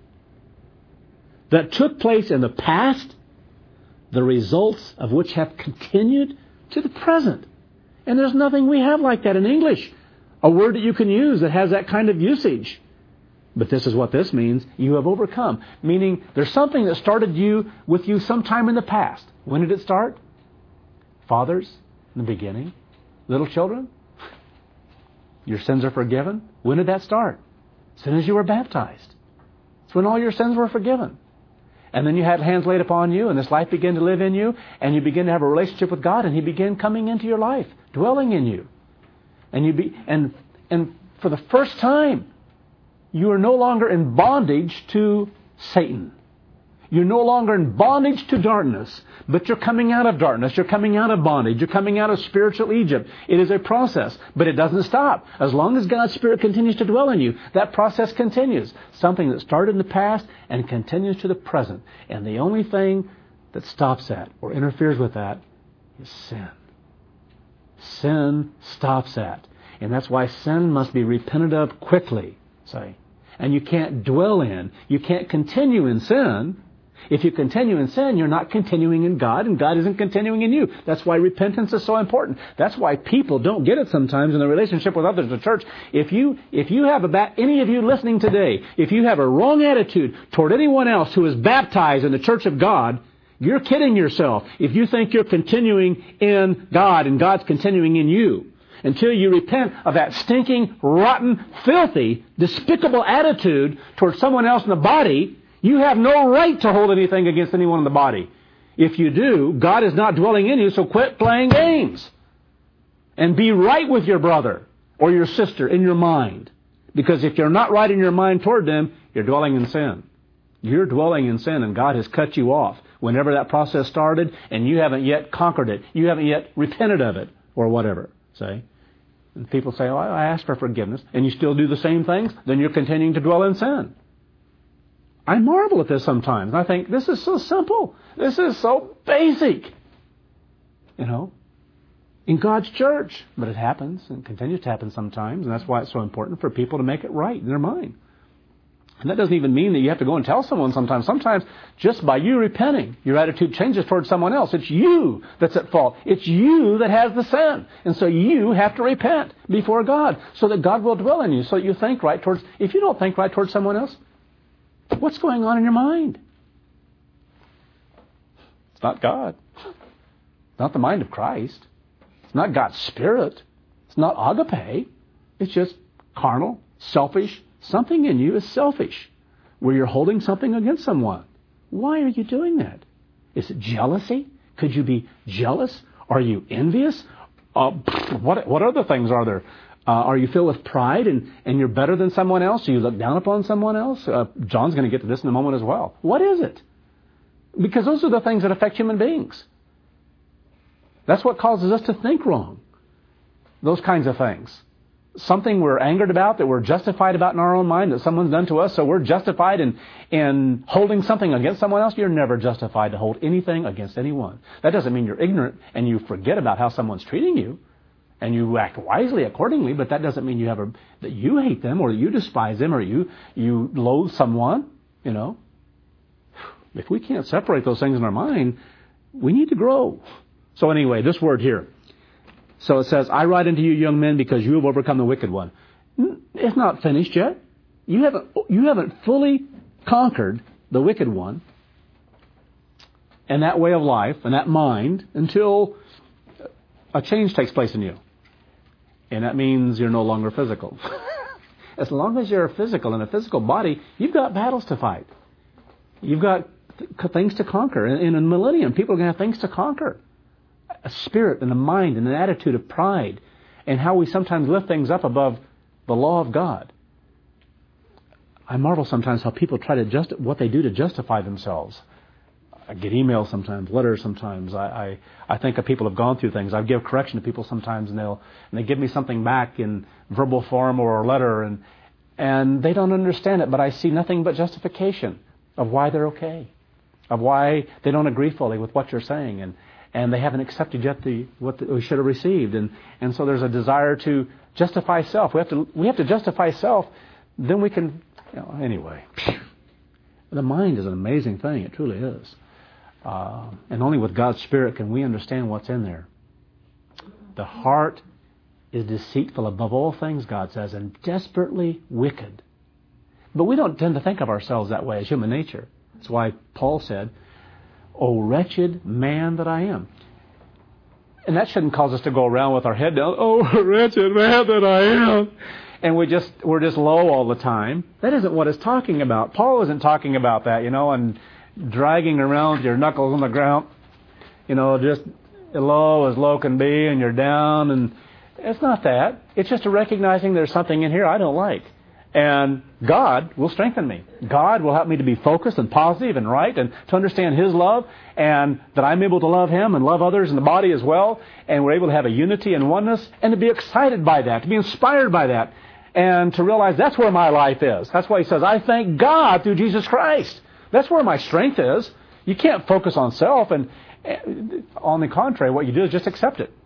that took place in the past, the results of which have continued to the present. And there's nothing we have like that in English. A word that you can use that has that kind of usage. But this is what this means. You have overcome. Meaning there's something that started you with you sometime in the past. When did it start? Fathers, in the beginning. Little children, your sins are forgiven. When did that start? As soon as you were baptized. It's when all your sins were forgiven. And then you had hands laid upon you, and this life began to live in you, and you begin to have a relationship with God, and He began coming into your life, dwelling in you. And you be and and for the first time, you are no longer in bondage to Satan. You're no longer in bondage to darkness, but you're coming out of darkness. You're coming out of bondage. You're coming out of spiritual Egypt. It is a process, but it doesn't stop. As long as God's Spirit continues to dwell in you, that process continues. Something that started in the past and continues to the present. And the only thing that stops that or interferes with that is sin. Sin stops that. And that's why sin must be repented of quickly. Say. And you can't dwell in, you can't continue in sin. If you continue in sin, you're not continuing in God, and God isn't continuing in you. That's why repentance is so important. That's why people don't get it sometimes in their relationship with others in the church. If you if you have about any of you listening today, if you have a wrong attitude toward anyone else who is baptized in the church of God, you're kidding yourself if you think you're continuing in God and God's continuing in you. Until you repent of that stinking, rotten, filthy, despicable attitude towards someone else in the body, You have no right to hold anything against anyone in the body. If you do, God is not dwelling in you, so quit playing games. And be right with your brother or your sister in your mind. Because if you're not right in your mind toward them, you're dwelling in sin. You're dwelling in sin, and God has cut you off whenever that process started, and you haven't yet conquered it. You haven't yet repented of it, or whatever, say. And people say, oh, I asked for forgiveness, and you still do the same things, then you're continuing to dwell in sin. I marvel at this sometimes. I think, this is so simple. This is so basic. You know, in God's church. But it happens, and continues to happen sometimes, and that's why it's so important for people to make it right in their mind. And that doesn't even mean that you have to go and tell someone sometimes. Sometimes just by you repenting, your attitude changes towards someone else. It's you that's at fault. It's you that has the sin. And so you have to repent before God so that God will dwell in you. So you think right towards... If you don't think right towards someone else, what's going on in your mind? It's not God. It's not the mind of Christ. It's not God's Spirit. It's not agape. It's just carnal, selfish. Something in you is selfish, where you're holding something against someone. Why are you doing that? Is it jealousy? Could you be jealous? Are you envious? Uh, what what other things are there? Uh, are you filled with pride and, and you're better than someone else? Do you look down upon someone else? Uh, John's going to get to this in a moment as well. What is it? Because those are the things that affect human beings. That's what causes us to think wrong. Those kinds of things. Something we're angered about, that we're justified about in our own mind, that someone's done to us, so we're justified in, in holding something against someone else. You're never justified to hold anything against anyone. That doesn't mean you're ignorant and you forget about how someone's treating you, and you act wisely accordingly, but that doesn't mean you have a, that you hate them or you despise them or you, you loathe someone, you know. If we can't separate those things in our mind, we need to grow. So anyway, this word here. So it says, I write unto you, young men, because you have overcome the wicked one. It's not finished yet. You haven't, you haven't fully conquered the wicked one and that way of life and that mind until a change takes place in you. And that means you're no longer physical. As long as you're physical in a physical body, you've got battles to fight. You've got th- things to conquer. In, in a millennium, people are going to have things to conquer. A spirit and a mind and an attitude of pride, and how we sometimes lift things up above the law of God. I marvel sometimes how people try to just what they do to justify themselves. I get emails sometimes, letters sometimes. I, I, I think of people who have gone through things. I give correction to people sometimes, and they'll and they give me something back in verbal form or a letter, and and they don't understand it. But I see nothing but justification of why they're okay, of why they don't agree fully with what you're saying, and. And they haven't accepted yet the what the, we should have received, and and so there's a desire to justify self. We have to we have to justify self. Then we can, you know, anyway. The mind is an amazing thing. It truly is, uh, and only with God's Spirit can we understand what's in there. The heart is deceitful above all things, God says, and desperately wicked. But we don't tend to think of ourselves that way as human nature. That's why Paul said, "O wretched man that I am." And that shouldn't cause us to go around with our head down, "Oh, wretched man that I am." And we just, we're just low all the time. That isn't what it's talking about. Paul isn't talking about that, you know, and dragging around with your knuckles on the ground, you know, just low as low can be, and you're down. And it's not that. It's just a recognizing there's something in here I don't like. And God will strengthen me. God will help me to be focused and positive and right, and to understand His love, and that I'm able to love Him and love others in the body as well. And we're able to have a unity and oneness, and to be excited by that, to be inspired by that, and to realize that's where my life is. That's why he says, I thank God through Jesus Christ. That's where my strength is. You can't focus on self, and on the contrary, what you do is just accept it.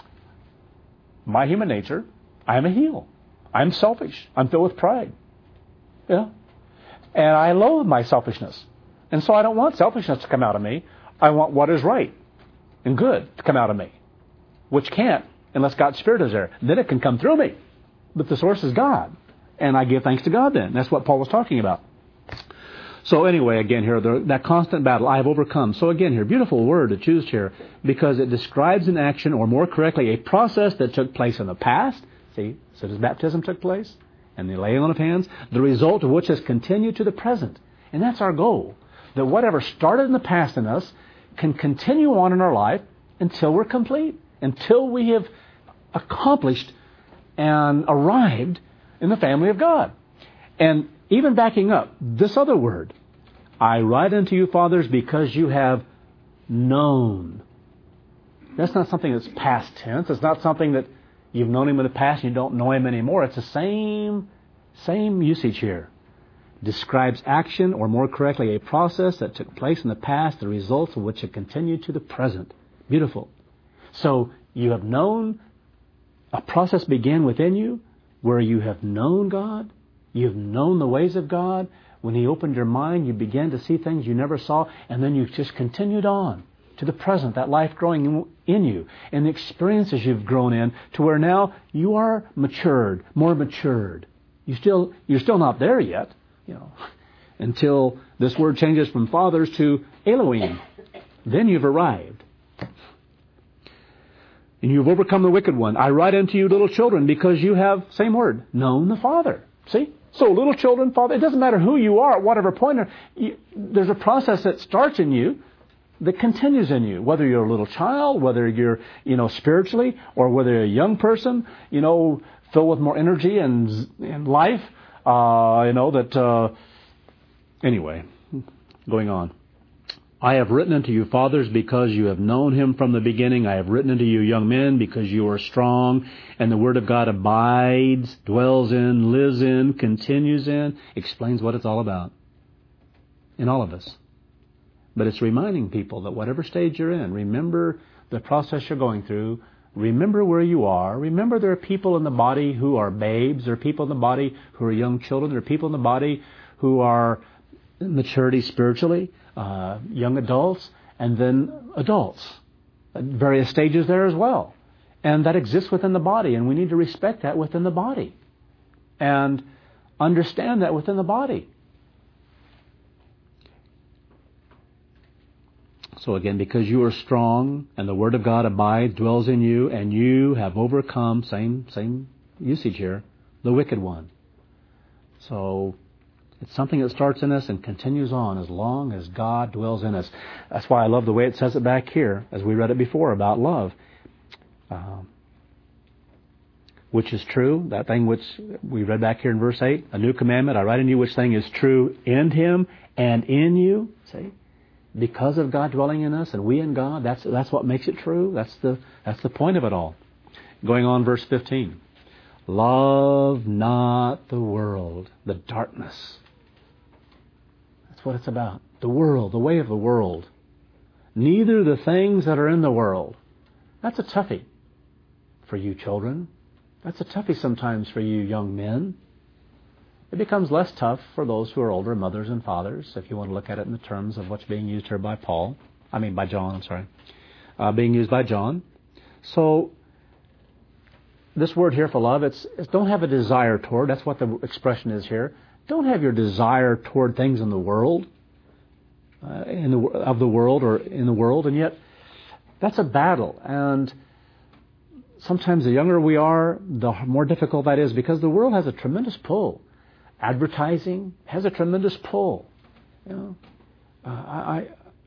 My human nature, I am a heel. I'm selfish. I'm filled with pride. Yeah. And I loathe my selfishness. And so I don't want selfishness to come out of me. I want what is right and good to come out of me, which can't unless God's Spirit is there. Then it can come through me. But the source is God. And I give thanks to God then. That's what Paul was talking about. So anyway, again here, the, that constant battle, I have overcome. So again here, beautiful word to choose here, because it describes an action, or more correctly, a process that took place in the past. See, so his baptism took place, and the laying on of hands, the result of which has continued to the present. And that's our goal. That whatever started in the past in us can continue on in our life until we're complete. Until we have accomplished and arrived in the family of God. And even backing up, this other word, I write unto you, fathers, because you have known. That's not something that's past tense. It's not something that you've known him in the past and you don't know him anymore. It's the same, same usage here. Describes action, or more correctly, a process that took place in the past, the results of which have continued to the present. Beautiful. So you have known, a process began within you where you have known God. You've known the ways of God. When He opened your mind, you began to see things you never saw, and then you've just continued on to the present, that life growing in you, and the experiences you've grown in, to where now you are matured, more matured. You still, you're still not there yet, you know, until this word changes from fathers to Elohim. Then you've arrived. And you've overcome the wicked one. I write unto you, little children, because you have, same word, known the Father. See? So little children, Father, it doesn't matter who you are at whatever point. You, there's a process that starts in you that continues in you. Whether you're a little child, whether you're, you know, spiritually, or whether you're a young person, you know, filled with more energy and, and life, uh, you know, that, uh, anyway, going on. I have written unto you, fathers, because you have known Him from the beginning. I have written unto you, young men, because you are strong, and the Word of God abides, dwells in, lives in, continues in, explains what it's all about in all of us. But it's reminding people that whatever stage you're in, remember the process you're going through, remember where you are, remember there are people in the body who are babes, there are people in the body who are young children, there are people in the body who are maturity spiritually, Uh, young adults, and then adults at various stages there as well. And that exists within the body, and we need to respect that within the body and understand that within the body. So again, because you are strong and the Word of God abides, dwells in you, and you have overcome, same same usage here, the wicked one. So it's something that starts in us and continues on as long as God dwells in us. That's why I love the way it says it back here, as we read it before, about love. Um, which is true, that thing which we read back here in verse eight, a new commandment, I write in you, which thing is true in Him and in you. See? Because of God dwelling in us and we in God, that's that's what makes it true. That's the that's the point of it all. Going on, verse fifteen. Love not the world, the darkness. That's what it's about. The world, the way of the world. Neither the things that are in the world. That's a toughie for you children. That's a toughie sometimes for you young men. It becomes less tough for those who are older, mothers and fathers, if you want to look at it in the terms of what's being used here by Paul. I mean by John, I'm sorry. Uh, being used by John. So, this word here for love, it's, it's don't have a desire toward. That's what the expression is here. Don't have your desire toward things in the world, uh, in the of the world or in the world, and yet that's a battle. And sometimes the younger we are, the more difficult that is, because the world has a tremendous pull. Advertising has a tremendous pull. You know, uh, I,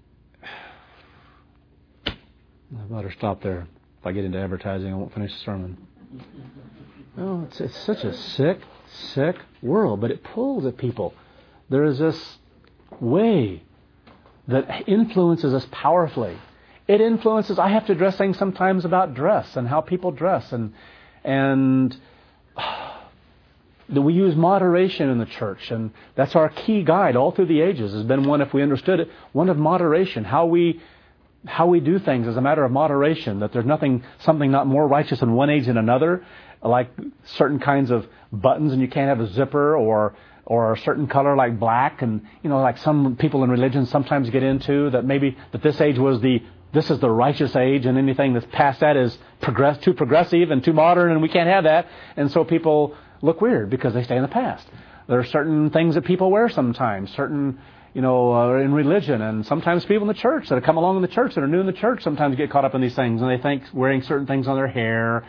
I I better stop there. If I get into advertising, I won't finish the sermon. Oh, it's, it's such a sick, sick world, but it pulls at people. There is this way that influences us powerfully. It influences, I have to address things sometimes about dress and how people dress, and and that we use moderation in the church, and that's our key guide all through the ages, has been one, if we understood it, one of moderation, how we how we do things as a matter of moderation, that there's nothing, something not more righteous in one age than another, like certain kinds of buttons and you can't have a zipper, or or a certain color like black, and you know, like some people in religion sometimes get into that maybe that this age was the this is the righteous age, and anything that's past that is progress too progressive and too modern, and we can't have that, and so people look weird because they stay in the past. There are certain things that people wear sometimes, certain, you know, uh, in religion, and sometimes people in the church that have come along in the church that are new in the church sometimes get caught up in these things, and they think wearing certain things on their hair,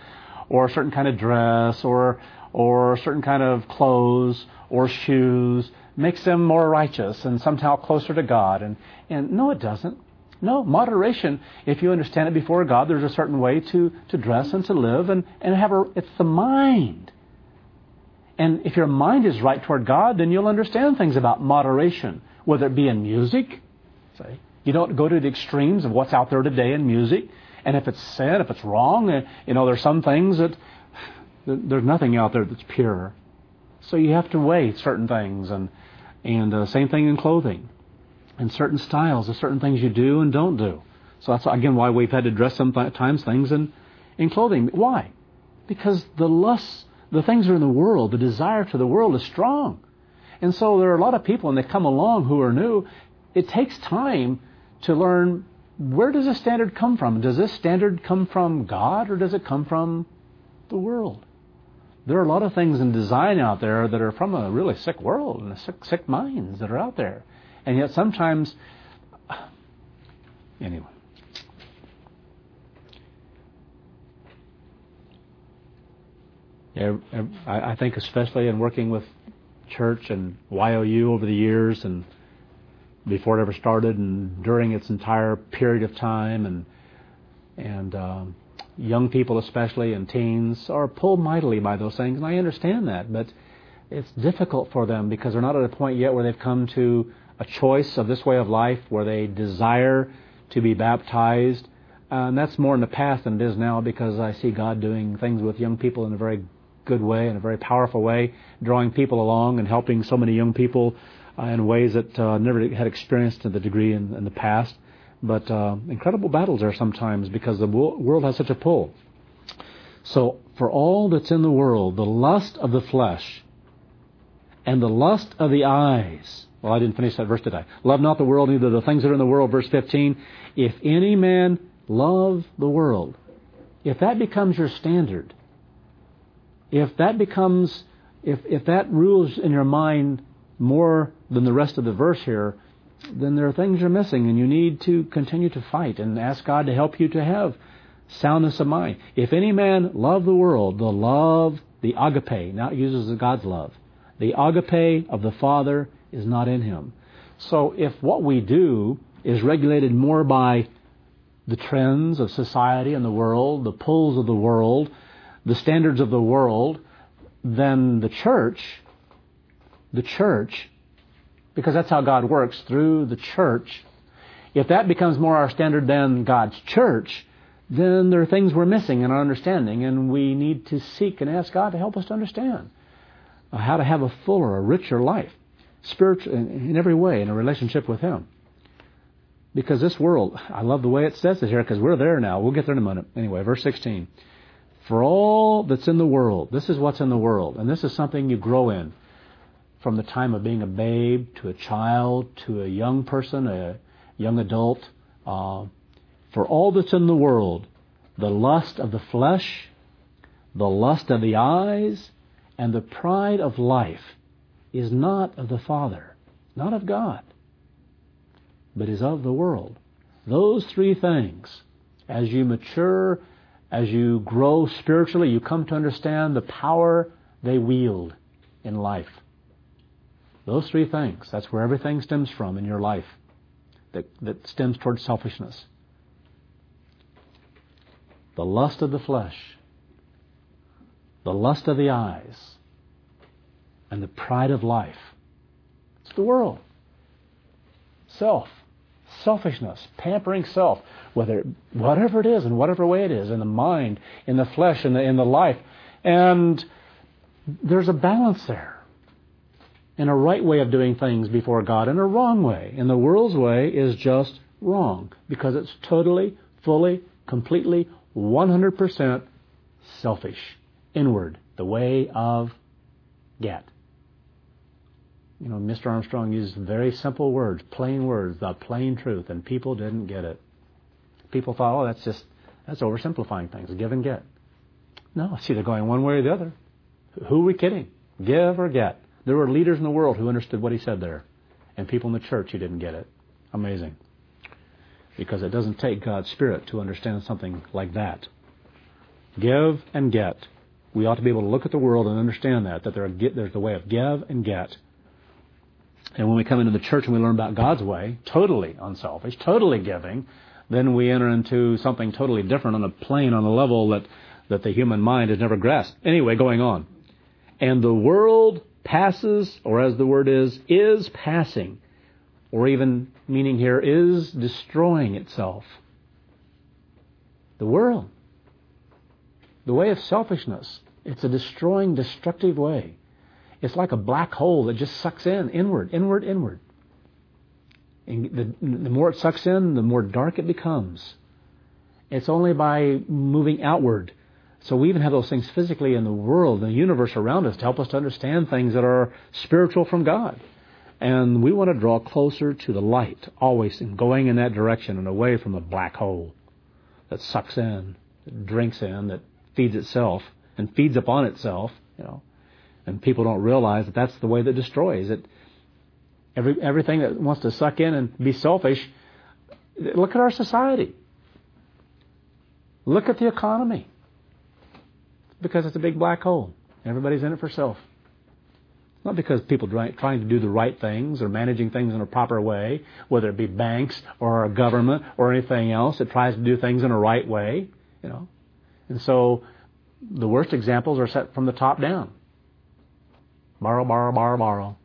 or a certain kind of dress, or or a certain kind of clothes or shoes makes them more righteous and somehow closer to God. And, and no, it doesn't. No, moderation, if you understand it before God, there's a certain way to, to dress and to live, and, and have a, it's the mind. And if your mind is right toward God, then you'll understand things about moderation, whether it be in music. Say, you don't go to the extremes of what's out there today in music. And if it's sin, if it's wrong, you know, there's some things that there's nothing out there that's pure. So you have to weigh certain things, and and uh, same thing in clothing, and certain styles, of certain things you do and don't do. So that's again why we've had to dress sometimes things in in clothing. Why? Because the lust, the things that are in the world, the desire to the world is strong, and so there are a lot of people, and they come along who are new. It takes time to learn, where does this standard come from? Does this standard come from God, or does it come from the world? There are a lot of things in design out there that are from a really sick world and sick, sick minds that are out there. And yet sometimes, anyway. Yeah, I think especially in working with church and Y O U over the years, and before it ever started and during its entire period of time, and and um, young people especially and teens are pulled mightily by those things, and I understand that, but it's difficult for them because they're not at a point yet where they've come to a choice of this way of life where they desire to be baptized. Uh, and that's more in the past than it is now, because I see God doing things with young people in a very good way, in a very powerful way, drawing people along and helping so many young people uh, in ways that uh, never had experienced to the degree in, in the past. But uh, incredible battles there sometimes because the world has such a pull. So, for all that's in the world, the lust of the flesh and the lust of the eyes. Well, I didn't finish that verse, did I? Love not the world, neither the things that are in the world. Verse fifteen. If any man love the world, if that becomes your standard, if that becomes, if if that rules in your mind more than the rest of the verse here, then there are things you're missing, and you need to continue to fight and ask God to help you to have soundness of mind. If any man love the world, the love, the agape, now it uses God's love, the agape of the Father is not in him. So if what we do is regulated more by the trends of society and the world, the pulls of the world, the standards of the world, then the church, the church, because that's how God works, through the church. If that becomes more our standard than God's church, then there are things we're missing in our understanding, and we need to seek and ask God to help us to understand how to have a fuller, a richer life, spiritual in every way, in a relationship with Him. Because this world, I love the way it says it here, because we're there now. We'll get there in a minute. Anyway, verse sixteen. For all that's in the world, this is what's in the world, and this is something you grow in. From the time of being a babe to a child to a young person, a young adult. Uh, for all that's in the world, the lust of the flesh, the lust of the eyes, and the pride of life is not of the Father, not of God, but is of the world. Those three things, as you mature, as you grow spiritually, you come to understand the power they wield in life. Those three things, that's where everything stems from in your life, that, that stems towards selfishness. The lust of the flesh, the lust of the eyes, and the pride of life. It's the world. Self. Selfishness. Pampering self. Whether, whatever it is, in whatever way it is, in the mind, in the flesh, in the, in the life. And there's a balance there. And a right way of doing things before God, and a wrong way. And the world's way is just wrong, because it's totally, fully, completely, one hundred percent selfish, inward, the way of get. You know, Mister Armstrong used very simple words, plain words, the plain truth, and people didn't get it. People thought, oh, that's just, that's oversimplifying things, give and get. No, it's either going one way or the other. Who are we kidding? Give or get. There were leaders in the world who understood what he said there, and people in the church who didn't get it. Amazing. Because it doesn't take God's Spirit to understand something like that. Give and get. We ought to be able to look at the world and understand that, that there are, there's the way of give and get. And when we come into the church and we learn about God's way, totally unselfish, totally giving, then we enter into something totally different on a plane, on a level that, that the human mind has never grasped. Anyway, going on. And the world passes, or as the word is, is passing, or even meaning here is destroying itself. The world. The way of selfishness. It's a destroying, destructive way. It's like a black hole that just sucks in, inward, inward, inward. And the, the more it sucks in, the more dark it becomes. It's only by moving outward. So we even have those things physically in the world, the universe around us, to help us to understand things that are spiritual from God. And we want to draw closer to the light, always in going in that direction and away from the black hole that sucks in, that drinks in, that feeds itself and feeds upon itself, you know. And people don't realize that that's the way that destroys it. Every everything that wants to suck in and be selfish. Look at our society. Look at the economy. Because it's a big black hole. Everybody's in it for self. Not because people are trying to do the right things or managing things in a proper way, whether it be banks or a government or anything else that tries to do things in a right way, you know. And so the worst examples are set from the top down. Borrow, borrow, borrow, borrow.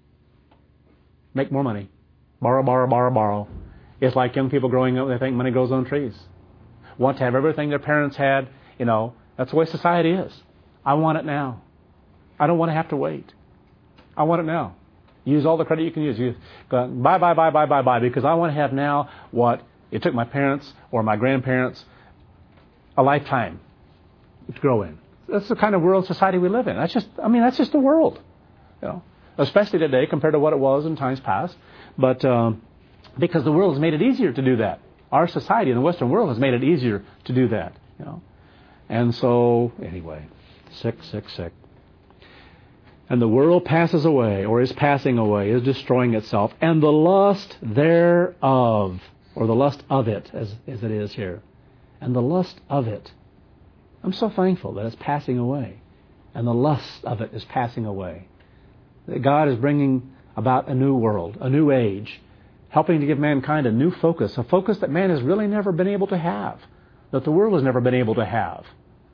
Make more money. Borrow, borrow, borrow, borrow. It's like young people growing up, they think money grows on trees. Want to have everything their parents had, you know. That's the way society is. I want it now. I don't want to have to wait. I want it now. Use all the credit you can use. You go, buy, buy, buy, buy, buy, buy, because I want to have now what it took my parents or my grandparents a lifetime to grow in. That's the kind of world society we live in. That's just, I mean, that's just the world, you know, especially today compared to what it was in times past. But um, because the world has made it easier to do that. Our society in the Western world has made it easier to do that, you know. And so, anyway, sick, sick, sick. And the world passes away, or is passing away, is destroying itself, and the lust thereof, or the lust of it, as, as it is here, and the lust of it. I'm so thankful that it's passing away, and the lust of it is passing away. That God is bringing about a new world, a new age, helping to give mankind a new focus, a focus that man has really never been able to have, that the world has never been able to have.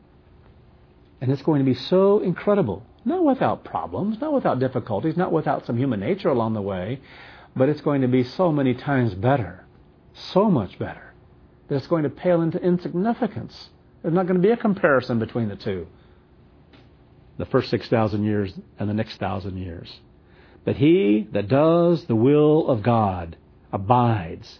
And it's going to be so incredible. Not without problems, not without difficulties, not without some human nature along the way, but it's going to be so many times better, so much better, that it's going to pale into insignificance. There's not going to be a comparison between the two. The first six thousand years and the next thousand years. But he that does the will of God abides,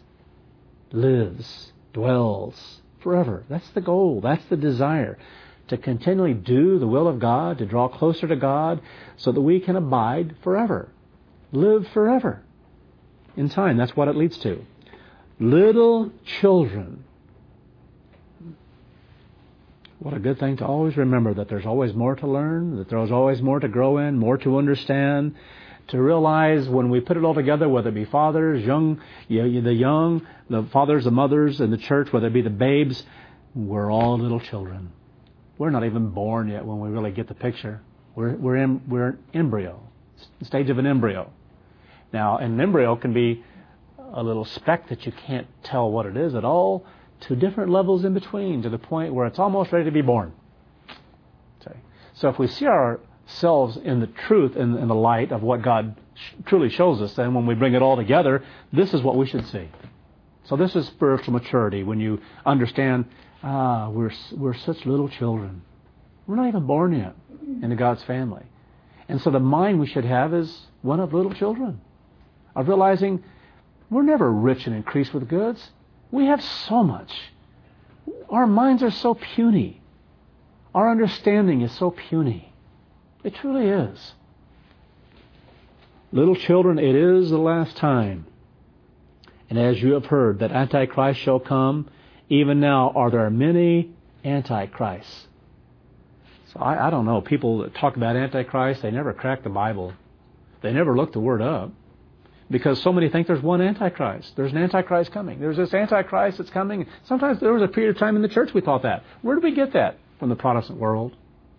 lives, dwells forever. That's the goal. That's the desire. To continually do the will of God, to draw closer to God, so that we can abide forever. Live forever. In time, that's what it leads to. Little children. What a good thing to always remember that there's always more to learn, that there's always more to grow in, more to understand, to realize when we put it all together, whether it be fathers, young, you know, the young, the fathers, the mothers in the church, whether it be the babes, we're all little children. We're not even born yet when we really get the picture. We're we're in, we're an embryo, stage of an embryo. Now, an embryo can be a little speck that you can't tell what it is at all, to different levels in between, to the point where it's almost ready to be born. Okay. So if we see ourselves in the truth, in, in the light of what God sh- truly shows us, then when we bring it all together, this is what we should see. So this is spiritual maturity, when you understand, ah, we're we're such little children. We're not even born yet into God's family. And so the mind we should have is one of little children, of realizing we're never rich and increased with goods. We have so much. Our minds are so puny. Our understanding is so puny. It truly is. Little children, it is the last time. And as you have heard that Antichrist shall come, even now are there many Antichrists. So I, I don't know. People that talk about Antichrist, they never crack the Bible. They never look the word up. Because so many think there's one Antichrist. There's an Antichrist coming. There's this Antichrist that's coming. Sometimes there was a period of time in the church we thought that. Where did we get that? from the Protestant world.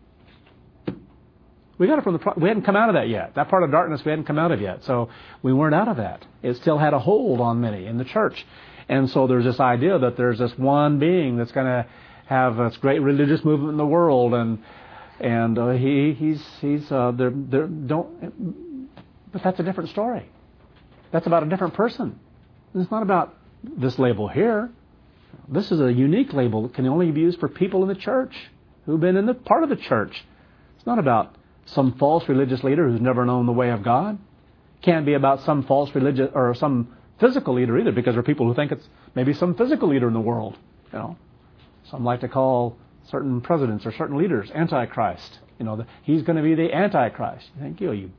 We got it from the, we hadn't come out of that yet. That part of darkness we hadn't come out of yet. So we weren't out of that. It still had a hold on many in the church. And so there's this idea that there's this one being that's going to have this great religious movement in the world, and and uh, he he's he's uh, they're, they're don't. But that's a different story. That's about a different person. It's not about this label here. This is a unique label that can only be used for people in the church who've been in the part of the church. It's not about some false religious leader who's never known the way of God. Can't be about some false religious or some physical leader either, because there are people who think it's maybe some physical leader in the world. You know, some like to call certain presidents or certain leaders Antichrist. You know, the, he's going to be the Antichrist. Thank you. You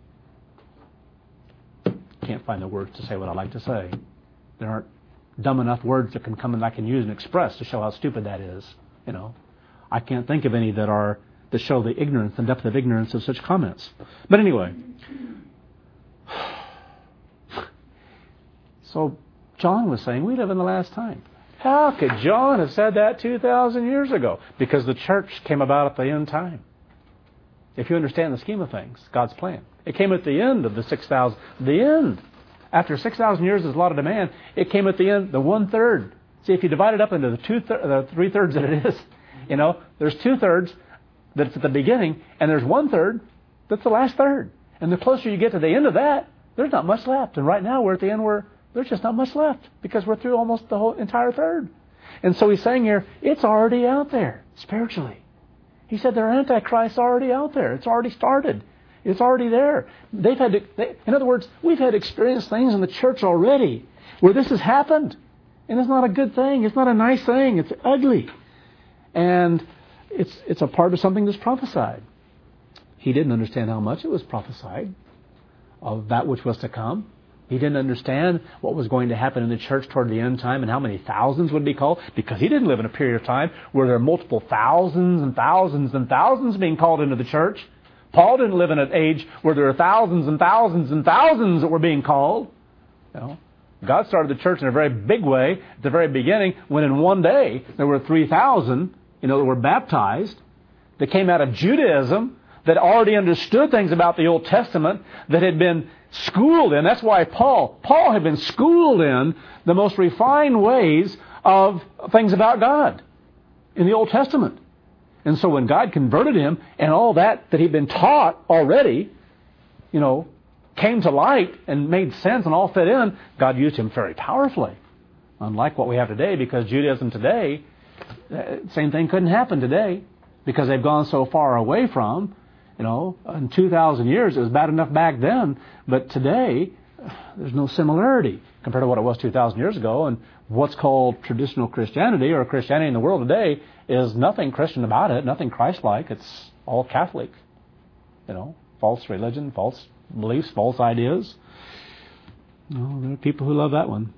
can't find the words to say what I like to say. There aren't dumb enough words that can come and I can use and express to show how stupid that is. You know, I can't think of any that are that show the ignorance and depth of ignorance of such comments. But anyway, so John was saying we live in the last time. How could John have said that two thousand years ago? Because the church came about at the end time. If you understand the scheme of things, God's plan. It came at the end of the six thousand. The end. After six thousand years, there's a lot of demand. It came at the end, the one-third. See, if you divide it up into the two, thir- the three-thirds that it is, you know, there's two-thirds that's at the beginning, and there's one-third that's the last third. And the closer you get to the end of that, there's not much left. And right now we're at the end where there's just not much left because we're through almost the whole entire third. And so he's saying here, it's already out there spiritually. He said there are antichrists already out there. It's already started. It's already there. They've had to, they, in other words, we've had experienced things in the church already where this has happened. And it's not a good thing. It's not a nice thing. It's ugly. And it's it's a part of something that's prophesied. He didn't understand how much it was prophesied of that which was to come. He didn't understand what was going to happen in the church toward the end time and how many thousands would be called, because he didn't live in a period of time where there are multiple thousands and thousands and thousands being called into the church. Paul didn't live in an age where there are thousands and thousands and thousands that were being called. You know, God started the church in a very big way at the very beginning, when in one day there were three thousand, you know, that were baptized, that came out of Judaism, that already understood things about the Old Testament, that had been schooled in. That's why Paul, Paul had been schooled in the most refined ways of things about God in the Old Testament. And so when God converted him and all that that he'd been taught already, you know, came to light and made sense and all fit in, God used him very powerfully. Unlike what we have today, because Judaism today, same thing couldn't happen today because they've gone so far away from, you know, in two thousand years it was bad enough back then, but today there's no similarity compared to what it was two thousand years ago. And what's called traditional Christianity or Christianity in the world today is nothing Christian about it, nothing Christ-like. It's all Catholic, you know, false religion, false beliefs, false ideas. No, there are people who love that one.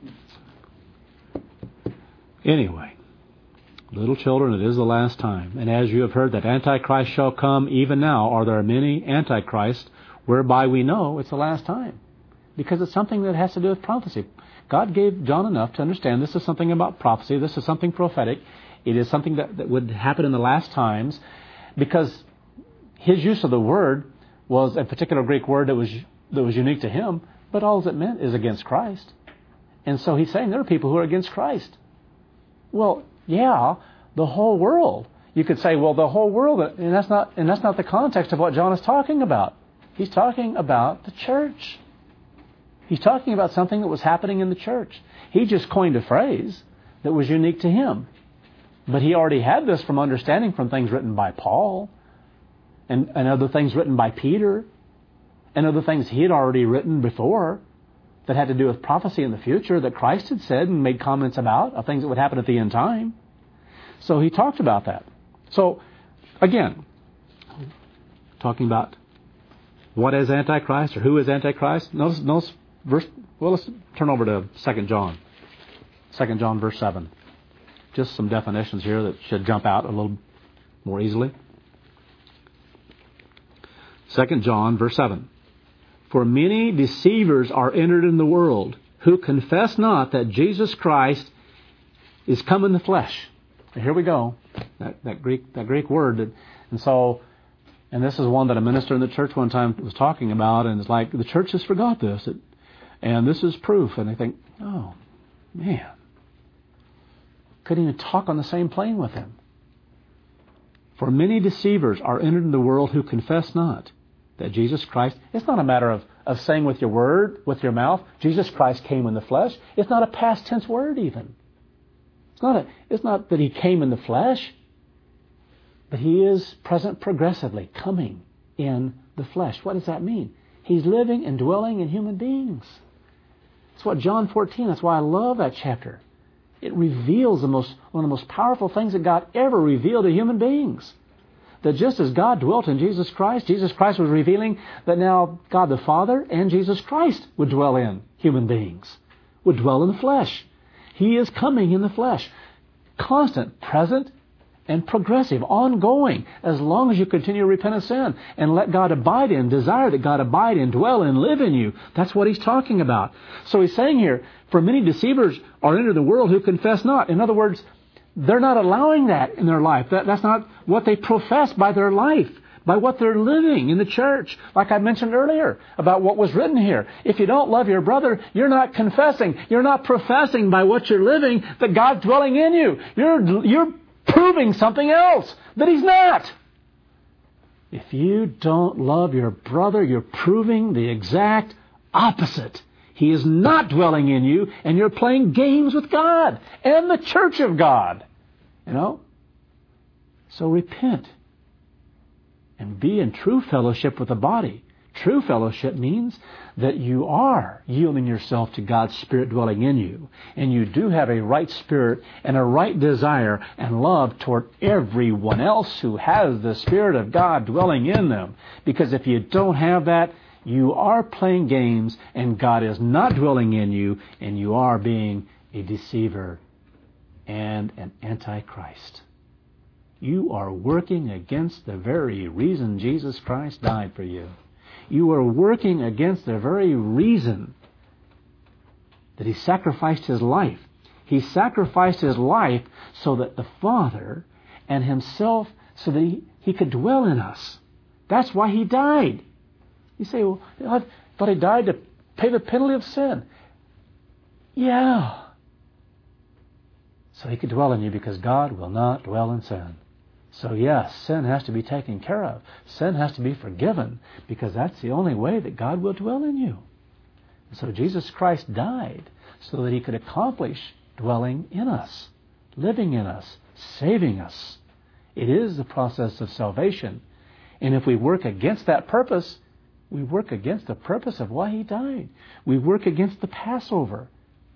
Anyway, little children, it is the last time. And as you have heard that Antichrist shall come, even now are there many Antichrists, whereby we know it's the last time. Because it's something that has to do with prophecy. God gave John enough to understand this is something about prophecy. This is something prophetic. It is something that, that would happen in the last times. Because his use of the word was a particular Greek word that was that was unique to him. But all it meant is against Christ. And so he's saying there are people who are against Christ. Well, yeah, the whole world. You could say, well, the whole world, and that's not and that's not the context of what John is talking about. He's talking about the church. He's talking about something that was happening in the church. He just coined a phrase that was unique to him. But he already had this from understanding from things written by Paul and, and other things written by Peter and other things he had already written before that had to do with prophecy in the future that Christ had said and made comments about, of things that would happen at the end time. So he talked about that. So, again, talking about what is Antichrist or who is Antichrist. Notice, notice verse. Well, let's turn over to Second John. Second John, verse seven. Just some definitions here that should jump out a little more easily. Second John, verse seven. For many deceivers are entered in the world, who confess not that Jesus Christ is come in the flesh. Here we go. That, that Greek that Greek word. That, and so, and this is one that a minister in the church one time was talking about, and it's like, the church has forgot this. It, and this is proof. And I think, oh, man. Couldn't even talk on the same plane with him. For many deceivers are entered in the world who confess not that Jesus Christ, it's not a matter of, of saying with your word, with your mouth, Jesus Christ came in the flesh. It's not a past tense word even. It's not, a, it's not that He came in the flesh, but He is present progressively, coming in the flesh. What does that mean? He's living and dwelling in human beings. That's what John fourteen, that's why I love that chapter. It reveals the most one of the most powerful things that God ever revealed to human beings. That just as God dwelt in Jesus Christ, Jesus Christ was revealing that now God the Father and Jesus Christ would dwell in human beings, would dwell in the flesh. He is coming in the flesh. Constant, present, and progressive, ongoing, as long as you continue to repent of sin and let God abide in, desire that God abide in, dwell in, live in you. That's what He's talking about. So He's saying here, for many deceivers are entered the world who confess not. In other words, they're not allowing that in their life. That, that's not what they profess by their life, by what they're living in the church. Like I mentioned earlier about what was written here. If you don't love your brother, you're not confessing. You're not professing by what you're living that God's dwelling in you. You're, you're proving something else, that He's not. If you don't love your brother, you're proving the exact opposite. He is not dwelling in you, and you're playing games with God and the church of God. You know? So repent and be in true fellowship with the body. True fellowship means that you are yielding yourself to God's Spirit dwelling in you. And you do have a right spirit and a right desire and love toward everyone else who has the Spirit of God dwelling in them. Because if you don't have that, you are playing games and God is not dwelling in you, and you are being a deceiver and an antichrist. You are working against the very reason Jesus Christ died for you. You are working against the very reason that He sacrificed His life. He sacrificed His life so that the Father and Himself, so that He, he could dwell in us. That's why He died. You say, well, I thought He died to pay the penalty of sin. Yeah. So He could dwell in you, because God will not dwell in sin. So yes, sin has to be taken care of. Sin has to be forgiven, because that's the only way that God will dwell in you. And so Jesus Christ died so that He could accomplish dwelling in us, living in us, saving us. It is the process of salvation. And if we work against that purpose, we work against the purpose of why He died. We work against the Passover.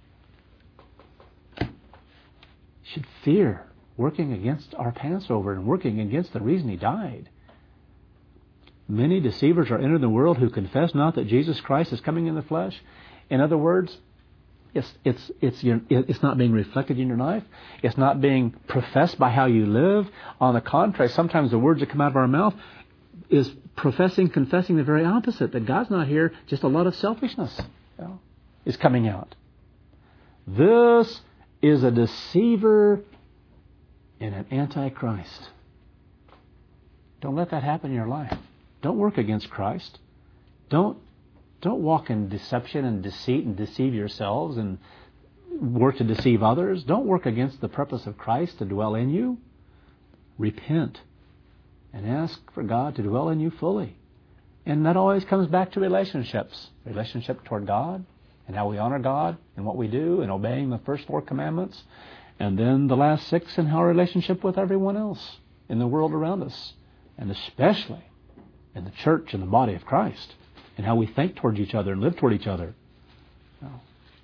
You should fear working against our Passover and working against the reason He died. Many deceivers are entered the world who confess not that Jesus Christ is coming in the flesh. In other words, it's it's it's your, it's not being reflected in your life. It's not being professed by how you live. On the contrary, sometimes the words that come out of our mouth is professing, confessing the very opposite, that God's not here, just a lot of selfishness, you know, is coming out. This is a deceiver and an antichrist. Don't let that happen in your life. Don't work against Christ. Don't don't walk in deception and deceit and deceive yourselves and work to deceive others. Don't work against the purpose of Christ to dwell in you. Repent and ask for God to dwell in you fully. And that always comes back to relationships. Relationship toward God and how we honor God and what we do and obeying the first four commandments. And then the last six in our relationship with everyone else in the world around us. And especially in the church and the body of Christ. And how we think toward each other and live toward each other. Now,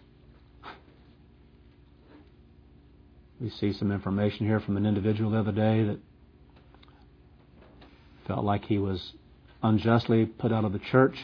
we see some information here from an individual the other day that felt like he was unjustly put out of the church,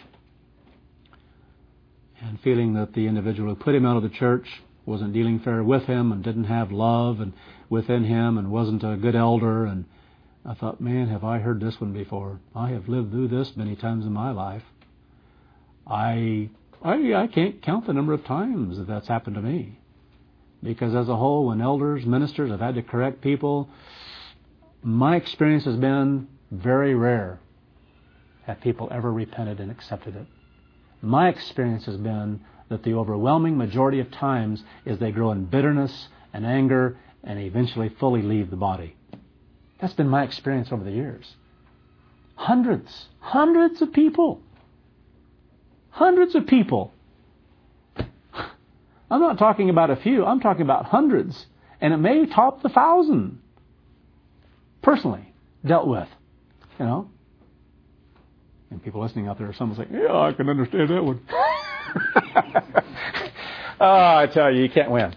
and feeling that the individual who put him out of the church wasn't dealing fair with him and didn't have love and within him and wasn't a good elder. And I thought, man, have I heard this one before? I have lived through this many times in my life. I I, I can't count the number of times that that's happened to me. Because as a whole, when elders, ministers have had to correct people, my experience has been very rare have people ever repented and accepted it. My experience has been that the overwhelming majority of times is they grow in bitterness and anger and eventually fully leave the body. That's been my experience over the years. Hundreds, hundreds of people. Hundreds of people. I'm not talking about a few, I'm talking about hundreds. And it may top the thousand. Personally dealt with. You know? And people listening out there, some will say, yeah, I can understand that one. Oh, I tell you, you can't win.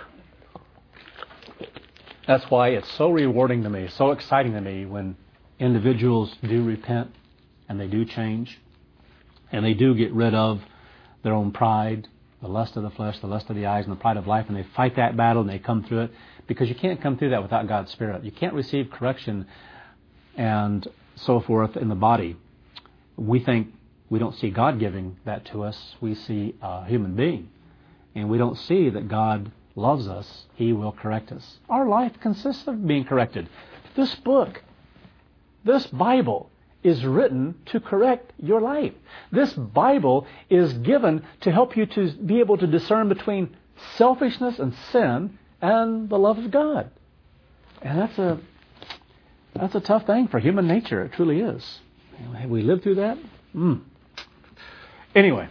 That's why it's so rewarding to me, so exciting to me when individuals do repent and they do change and they do get rid of their own pride, the lust of the flesh, the lust of the eyes, and the pride of life, and they fight that battle and they come through it, because you can't come through that without God's Spirit. You can't receive correction and so forth in the body. We think we don't see God giving that to us. We see a human being. And we don't see that God loves us. He will correct us. Our life consists of being corrected. This book, this Bible, is written to correct your life. This Bible is given to help you to be able to discern between selfishness and sin and the love of God. And that's a that's a tough thing for human nature. It truly is. Have we lived through that? Mm. Anyway,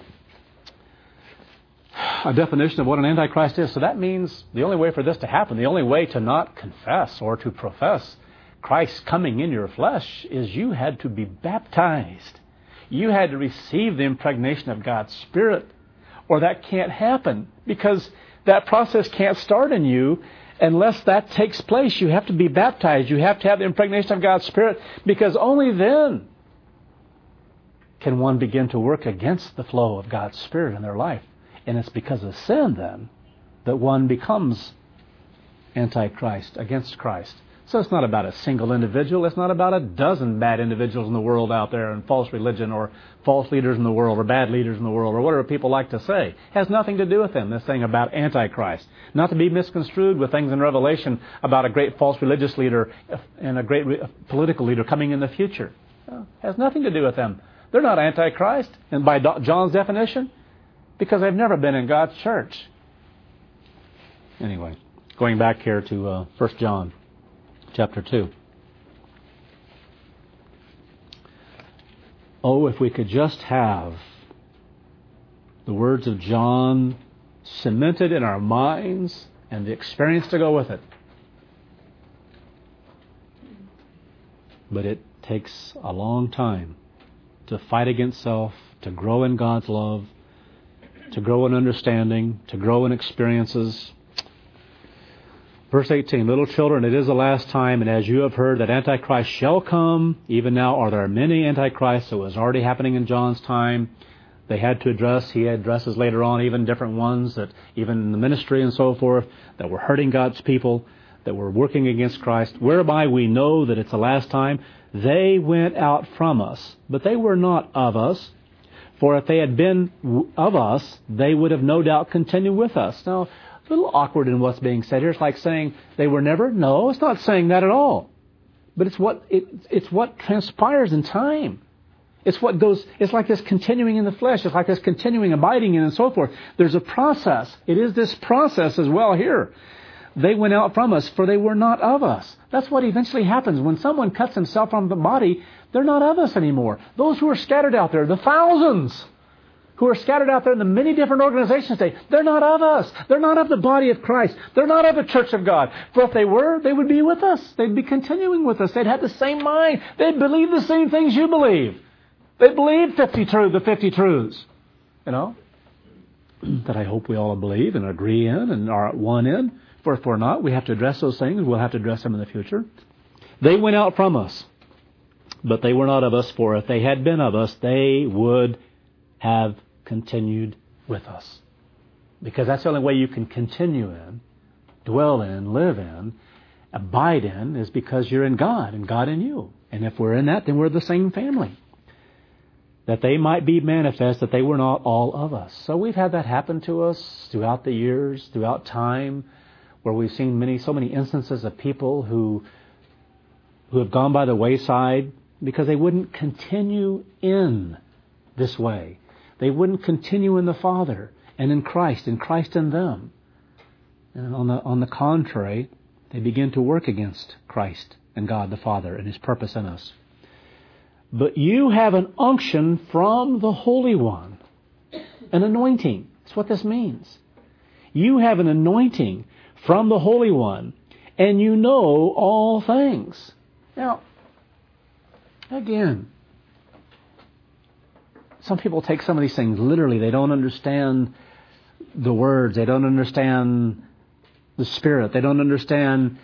a definition of what an Antichrist is. So that means the only way for this to happen, the only way to not confess or to profess Christ coming in your flesh is you had to be baptized. You had to receive the impregnation of God's Spirit, or that can't happen, because that process can't start in you unless that takes place. You have to be baptized. You have to have the impregnation of God's Spirit, because only then can one begin to work against the flow of God's Spirit in their life. And it's because of sin, then, that one becomes Antichrist, against Christ. So it's not about a single individual. It's not about a dozen bad individuals in the world out there, and false religion, or false leaders in the world, or bad leaders in the world, or whatever people like to say. It has nothing to do with them, this thing about Antichrist. Not to be misconstrued with things in Revelation about a great false religious leader and a great political leader coming in the future. It has nothing to do with them. They're not Antichrist, and by John's definition, because they've never been in God's church. Anyway, going back here to uh, First John chapter two. Oh, if we could just have the words of John cemented in our minds and the experience to go with it. But it takes a long time to fight against self, to grow in God's love, to grow in understanding, to grow in experiences. Verse eighteen, little children, it is the last time, and as you have heard that Antichrist shall come, even now are there many Antichrists. So it was already happening in John's time. They had to address, he addresses later on, even different ones that even in the ministry and so forth, that were hurting God's people, that were working against Christ, whereby we know that it's the last time. They went out from us, but they were not of us. For if they had been of us, they would have no doubt continued with us. Now, a little awkward in what's being said here. It's like saying they were never. No, it's not saying that at all. But it's what it, it's what transpires in time. It's what goes. It's like this continuing in the flesh. It's like this continuing, abiding in, and so forth. There's a process. It is this process as well here. They went out from us, for they were not of us. That's what eventually happens. When someone cuts himself from the body, they're not of us anymore. Those who are scattered out there, the thousands who are scattered out there in the many different organizations today, they're not of us. They're not of the body of Christ. They're not of the church of God. For if they were, they would be with us. They'd be continuing with us. They'd have the same mind. They'd believe the same things you believe. They believe fifty truths, the fifty truths. You know? That I hope we all believe and agree in and are at one in. For if we're not, we have to address those things. We'll have to address them in the future. They went out from us, but they were not of us. For if they had been of us, they would have continued with us. Because that's the only way you can continue in, dwell in, live in, abide in, is because you're in God and God in you. And if we're in that, then we're the same family. That they might be manifest that they were not all of us. So we've had that happen to us throughout the years, throughout time. where we've seen many, so many instances of people who, who have gone by the wayside because they wouldn't continue in this way. They wouldn't continue in the Father and in Christ, and Christ in them. And on the, on the contrary, they begin to work against Christ and God the Father and His purpose in us. But you have an unction from the Holy One, an anointing. That's what this means. You have an anointing from the Holy One, and you know all things. Now, again, some people take some of these things literally. They don't understand the words. They don't understand the Spirit. They don't understand.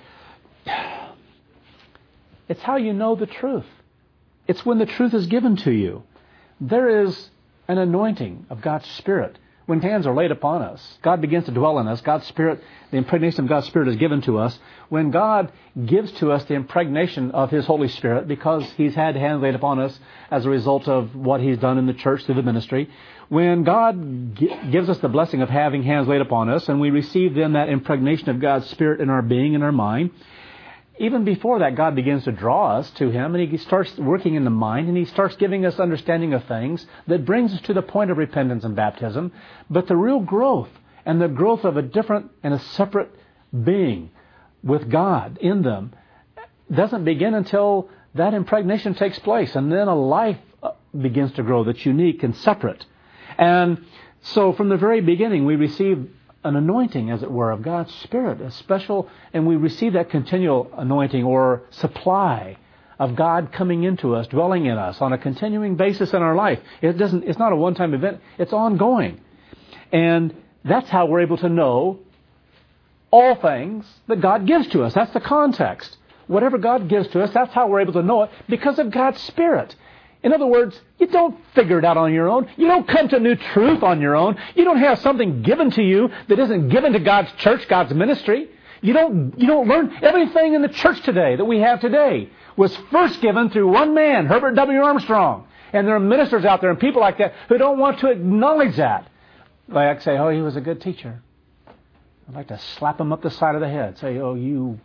It's how you know the truth. It's when the truth is given to you. There is an anointing of God's Spirit. When hands are laid upon us, God begins to dwell in us. God's Spirit, the impregnation of God's Spirit is given to us. When God gives to us the impregnation of His Holy Spirit, because He's had hands laid upon us as a result of what He's done in the church through the ministry, when God g- gives us the blessing of having hands laid upon us, and we receive then that impregnation of God's Spirit in our being and our mind, even before that, God begins to draw us to Him, and He starts working in the mind, and He starts giving us understanding of things that brings us to the point of repentance and baptism. But the real growth, and the growth of a different and a separate being with God in them, doesn't begin until that impregnation takes place, and then a life begins to grow that's unique and separate. And so from the very beginning, we receive an anointing, as it were, of God's Spirit, a special, and we receive that continual anointing or supply of God coming into us, dwelling in us on a continuing basis in our life. It doesn't, it's not a one-time event, it's ongoing. And that's how we're able to know all things that God gives to us. That's the context. Whatever God gives to us, that's how we're able to know it, because of God's Spirit. In other words, you don't figure it out on your own. You don't come to new truth on your own. You don't have something given to you that isn't given to God's church, God's ministry. You don't, you don't learn everything in the church today that we have today was first given through one man, Herbert W. Armstrong. And there are ministers out there and people like that who don't want to acknowledge that. Like say, oh, he was a good teacher. I'd like to slap him up the side of the head. Say, oh, you,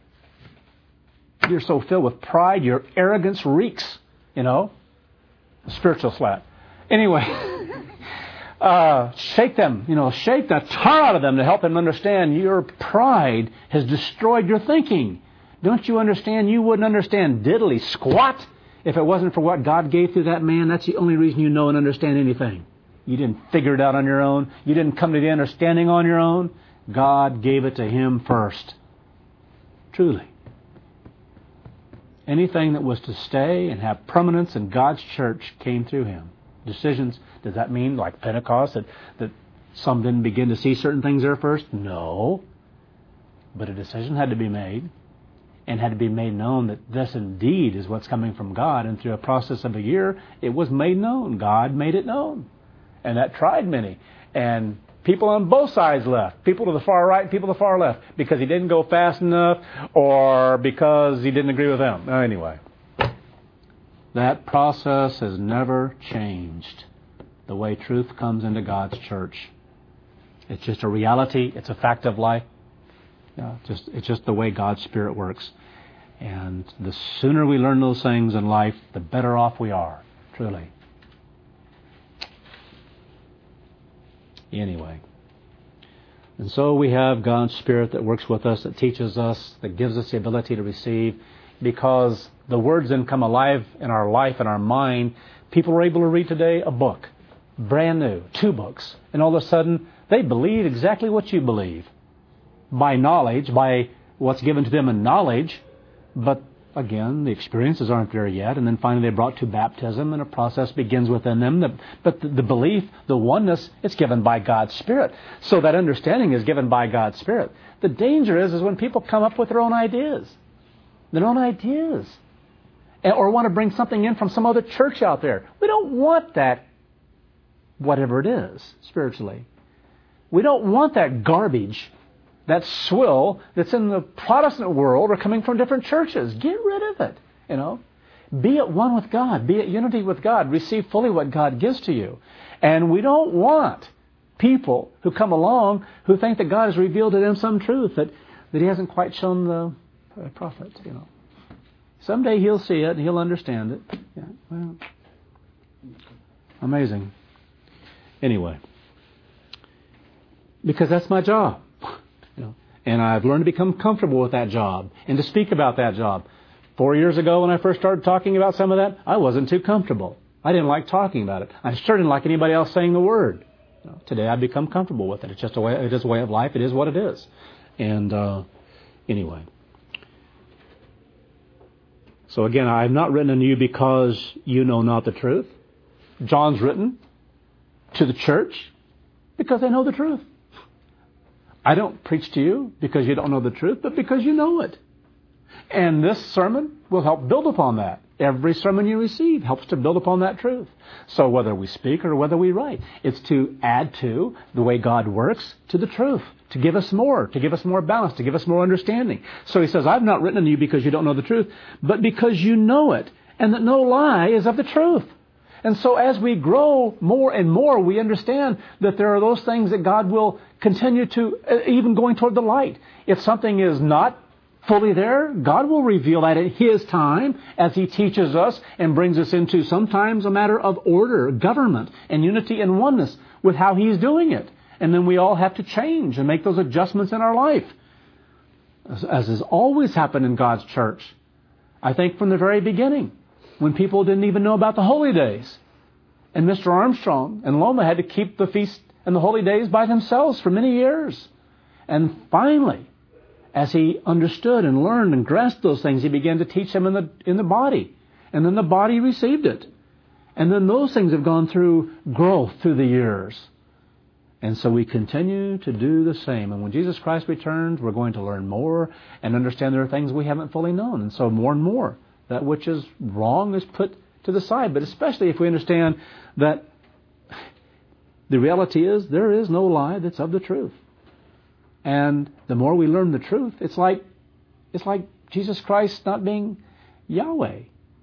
you're so filled with pride, your arrogance reeks, you know. A spiritual slap. Anyway, uh, shake them, you know, shake the tar out of them to help them understand your pride has destroyed your thinking. Don't you understand? You wouldn't understand diddly squat if it wasn't for what God gave through that man. That's the only reason you know and understand anything. You didn't figure it out on your own. You didn't come to the understanding on your own. God gave it to him first. Truly. Anything that was to stay and have permanence in God's church came through him. Decisions, does that mean, like Pentecost, that, that some didn't begin to see certain things there first? No. But a decision had to be made, and had to be made known that this indeed is what's coming from God. And through a process of a year, it was made known. God made it known. And that tried many. And people on both sides left. People to the far right and people to the far left. Because he didn't go fast enough or because he didn't agree with them. Anyway, that process has never changed. The way truth comes into God's church. It's just a reality. It's a fact of life. Yeah, just it's just the way God's Spirit works. And the sooner we learn those things in life, the better off we are. Truly. Anyway. And so we have God's Spirit that works with us, that teaches us, that gives us the ability to receive. Because the words then come alive in our life and our mind. People are able to read today a book. Brand new. Two books. And all of a sudden, they believe exactly what you believe. By knowledge, by what's given to them in knowledge. But again, the experiences aren't there yet. And then finally they're brought to baptism and a process begins within them. But the belief, the oneness, it's given by God's Spirit. So that understanding is given by God's Spirit. The danger is, is when people come up with their own ideas. Their own ideas. Or want to bring something in from some other church out there. We don't want that, whatever it is, spiritually. We don't want that garbage, that swill that's in the Protestant world or coming from different churches. Get rid of it. You know, be at one with God. Be at unity with God. Receive fully what God gives to you. And we don't want people who come along who think that God has revealed to them some truth that that he hasn't quite shown the uh, prophet, you know. Someday he'll see it and he'll understand it. Yeah, well, amazing. Anyway, because that's my job, you know, and I've learned to become comfortable with that job and to speak about that job. Four years ago, when I first started talking about some of that, I wasn't too comfortable. I didn't like talking about it. I sure didn't like anybody else saying the word. You know, today, I've become comfortable with it. It's just a way. It is a way of life. It is what it is. And uh, anyway, so again, I have not written unto you because you know not the truth. John's written to the church because they know the truth. I don't preach to you because you don't know the truth, but because you know it. And this sermon will help build upon that. Every sermon you receive helps to build upon that truth. So whether we speak or whether we write, it's to add to the way God works to the truth, to give us more, to give us more balance, to give us more understanding. So he says, I've not written unto you because you don't know the truth, but because you know it, and that no lie is of the truth. And so as we grow more and more, we understand that there are those things that God will continue to, even going toward the light. If something is not fully there, God will reveal that at His time as He teaches us and brings us into sometimes a matter of order, government, and unity and oneness with how He's doing it. And then we all have to change and make those adjustments in our life. As, as has always happened in God's church. I think from the very beginning, when people didn't even know about the holy days. And Mister Armstrong and Loma had to keep the feast and the holy days by themselves for many years. And finally, as he understood and learned and grasped those things, he began to teach them in the in the body. And then the body received it. And then those things have gone through growth through the years. And so we continue to do the same. And when Jesus Christ returns, we're going to learn more and understand there are things we haven't fully known. And so more and more, that which is wrong is put to the side. But especially if we understand that the reality is there is no lie that's of the truth. And the more we learn the truth, it's like it's like Jesus Christ not being Yahweh.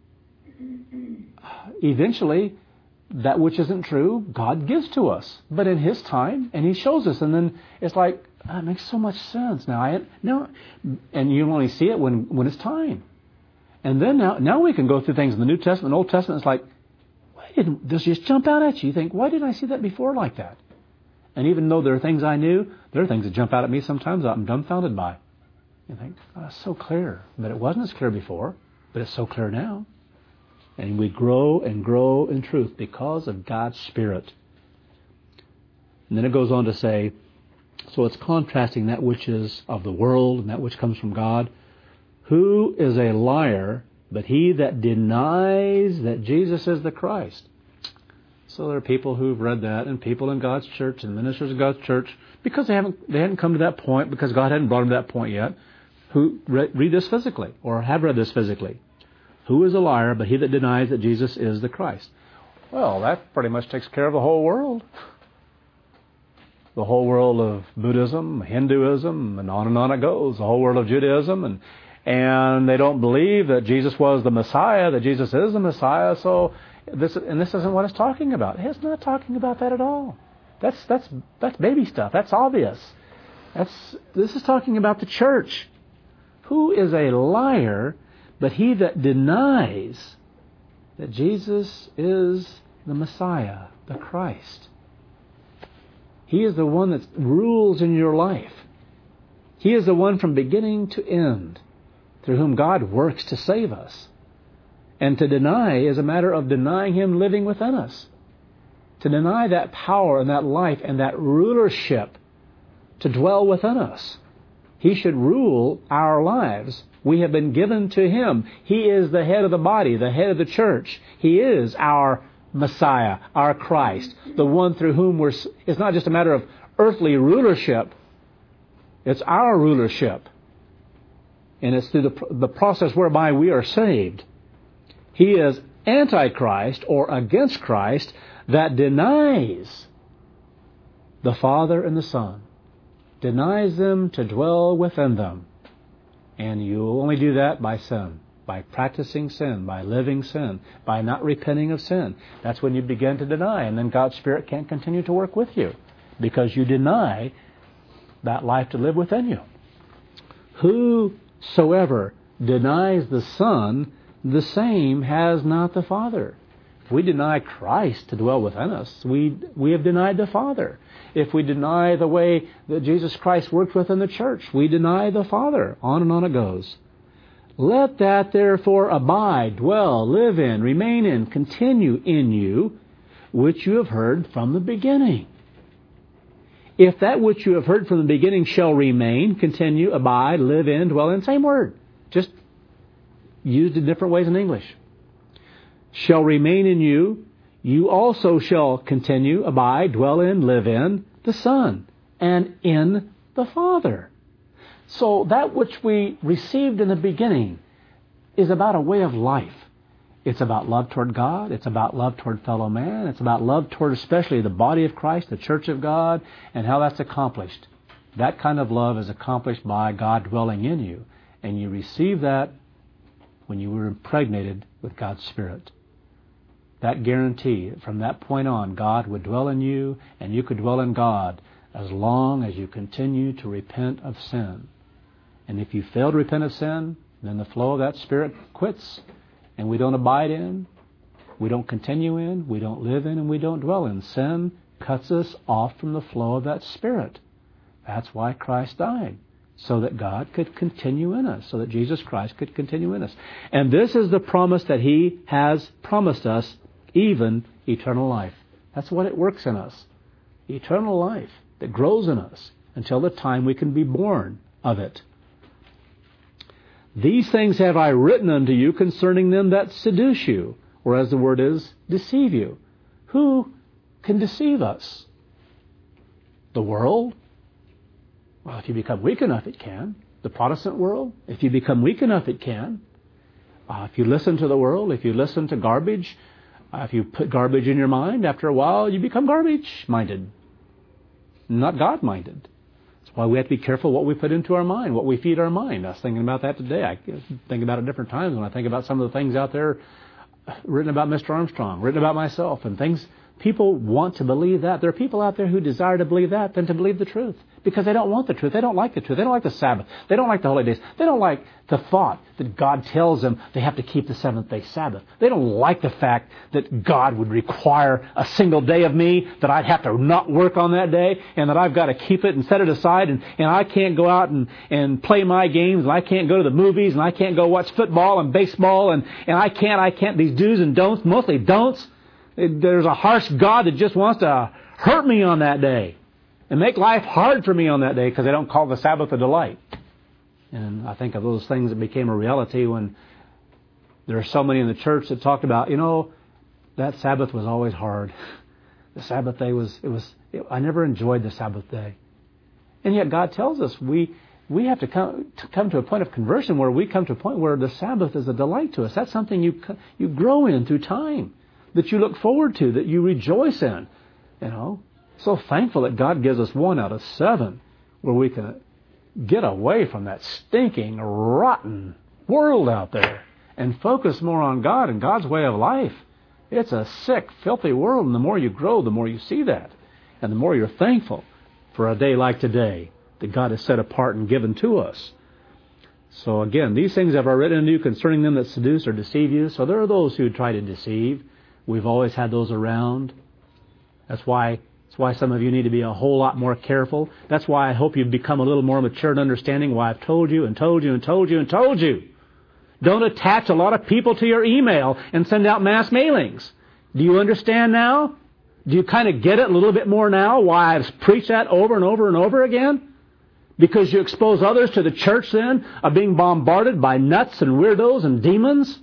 Eventually, that which isn't true, God gives to us, but in His time, and He shows us, and then it's like oh, it makes so much sense now. I now, and you only see it when when it's time. And then now, now we can go through things in the New Testament, Old Testament. It's like, why didn't this just jump out at you? You think, why didn't I see that before like that? And even though there are things I knew, there are things that jump out at me sometimes that I'm dumbfounded by. You think, oh, it's so clear. But it wasn't as clear before, but it's so clear now. And we grow and grow in truth because of God's Spirit. And then it goes on to say, so it's contrasting that which is of the world and that which comes from God. Who is a liar but he that denies that Jesus is the Christ? So there are people who've read that, and people in God's church and ministers of God's church, because they haven't they hadn't come to that point, because God hadn't brought them to that point yet, who read, read this physically or have read this physically. Who is a liar but he that denies that Jesus is the Christ? Well, that pretty much takes care of the whole world. The whole world of Buddhism, Hinduism, and on and on it goes. The whole world of Judaism, and and they don't believe that Jesus was the Messiah, that Jesus is the Messiah. So this and this isn't what it's talking about. It's not talking about that at all. That's that's that's baby stuff. That's obvious. That's this is talking about the church. Who is a liar but he that denies that Jesus is the Messiah, the Christ? He is the one that rules in your life. He is the one from beginning to end, through whom God works to save us. And to deny is a matter of denying Him living within us. To deny that power and that life and that rulership to dwell within us. He should rule our lives. We have been given to Him. He is the head of the body, the head of the church. He is our Messiah, our Christ, the one through whom we're... It's not just a matter of earthly rulership. It's our rulership. And it's through the, the process whereby we are saved. He is Antichrist, or against Christ, that denies the Father and the Son. Denies them to dwell within them. And you only do that by sin. By practicing sin, by living sin, by not repenting of sin. That's when you begin to deny, and then God's Spirit can't continue to work with you because you deny that life to live within you. Whosoever denies the Son, the same has not the Father. If we deny Christ to dwell within us, we we have denied the Father. If we deny the way that Jesus Christ worked within the church, we deny the Father. On and on it goes. Let that therefore abide, dwell, live in, remain in, continue in you, which you have heard from the beginning. If that which you have heard from the beginning shall remain, continue, abide, live in, dwell in, same word, just used in different ways in English. Shall remain in you, you also shall continue, abide, dwell in, live in the Son, and in the Father. So that which we received in the beginning is about a way of life. It's about love toward God. It's about love toward fellow man. It's about love toward especially the body of Christ, the church of God, and how that's accomplished. That kind of love is accomplished by God dwelling in you. And you receive that when you were impregnated with God's Spirit. That guarantee, from that point on, God would dwell in you and you could dwell in God as long as you continue to repent of sin. And if you fail to repent of sin, then the flow of that Spirit quits. And we don't abide in, we don't continue in, we don't live in, and we don't dwell in. Sin cuts us off from the flow of that Spirit. That's why Christ died, so that God could continue in us, so that Jesus Christ could continue in us. And this is the promise that He has promised us, even eternal life. That's what it works in us. Eternal life that grows in us until the time we can be born of it. These things have I written unto you concerning them that seduce you, or as the word is, deceive you. Who can deceive us? The world? Well, if you become weak enough, it can. The Protestant world? If you become weak enough, it can. Uh, if you listen to the world, if you listen to garbage, uh, if you put garbage in your mind, after a while you become garbage-minded, not God-minded. That's why we have to be careful what we put into our mind, what we feed our mind. I was thinking about that today. I think about it different times when I think about some of the things out there written about Mister Armstrong, written about myself, and things. People want to believe that. There are people out there who desire to believe that than to believe the truth, because they don't want the truth. They don't like the truth. They don't like the Sabbath. They don't like the holy days. They don't like the thought that God tells them they have to keep the seventh day Sabbath. They don't like the fact that God would require a single day of me, that I'd have to not work on that day, and that I've got to keep it and set it aside, and, and I can't go out and, and play my games, and I can't go to the movies, and I can't go watch football and baseball, and, and I can't, I can't, these do's and don'ts, mostly don'ts. There's a harsh God that just wants to hurt me on that day and make life hard for me on that day because they don't call the Sabbath a delight. And I think of those things that became a reality when there are so many in the church that talked about, you know, that Sabbath was always hard. The Sabbath day was, it was, it, I never enjoyed the Sabbath day. And yet God tells us we we have to come, to come to a point of conversion where we come to a point where the Sabbath is a delight to us. That's something you you grow in through time, that you look forward to, that you rejoice in. You know, so thankful that God gives us one out of seven where we can get away from that stinking, rotten world out there and focus more on God and God's way of life. It's a sick, filthy world, and the more you grow, the more you see that. And the more you're thankful for a day like today that God has set apart and given to us. So again, these things have I written unto you concerning them that seduce or deceive you. So there are those who try to deceive. We've always had those around. That's why that's why some of you need to be a whole lot more careful. That's why I hope you've become a little more mature in understanding why I've told you and told you and told you and told you. Don't attach a lot of people to your email and send out mass mailings. Do you understand now? Do you kind of get it a little bit more now why I've preached that over and over and over again? Because you expose others to the church then of being bombarded by nuts and weirdos and demons?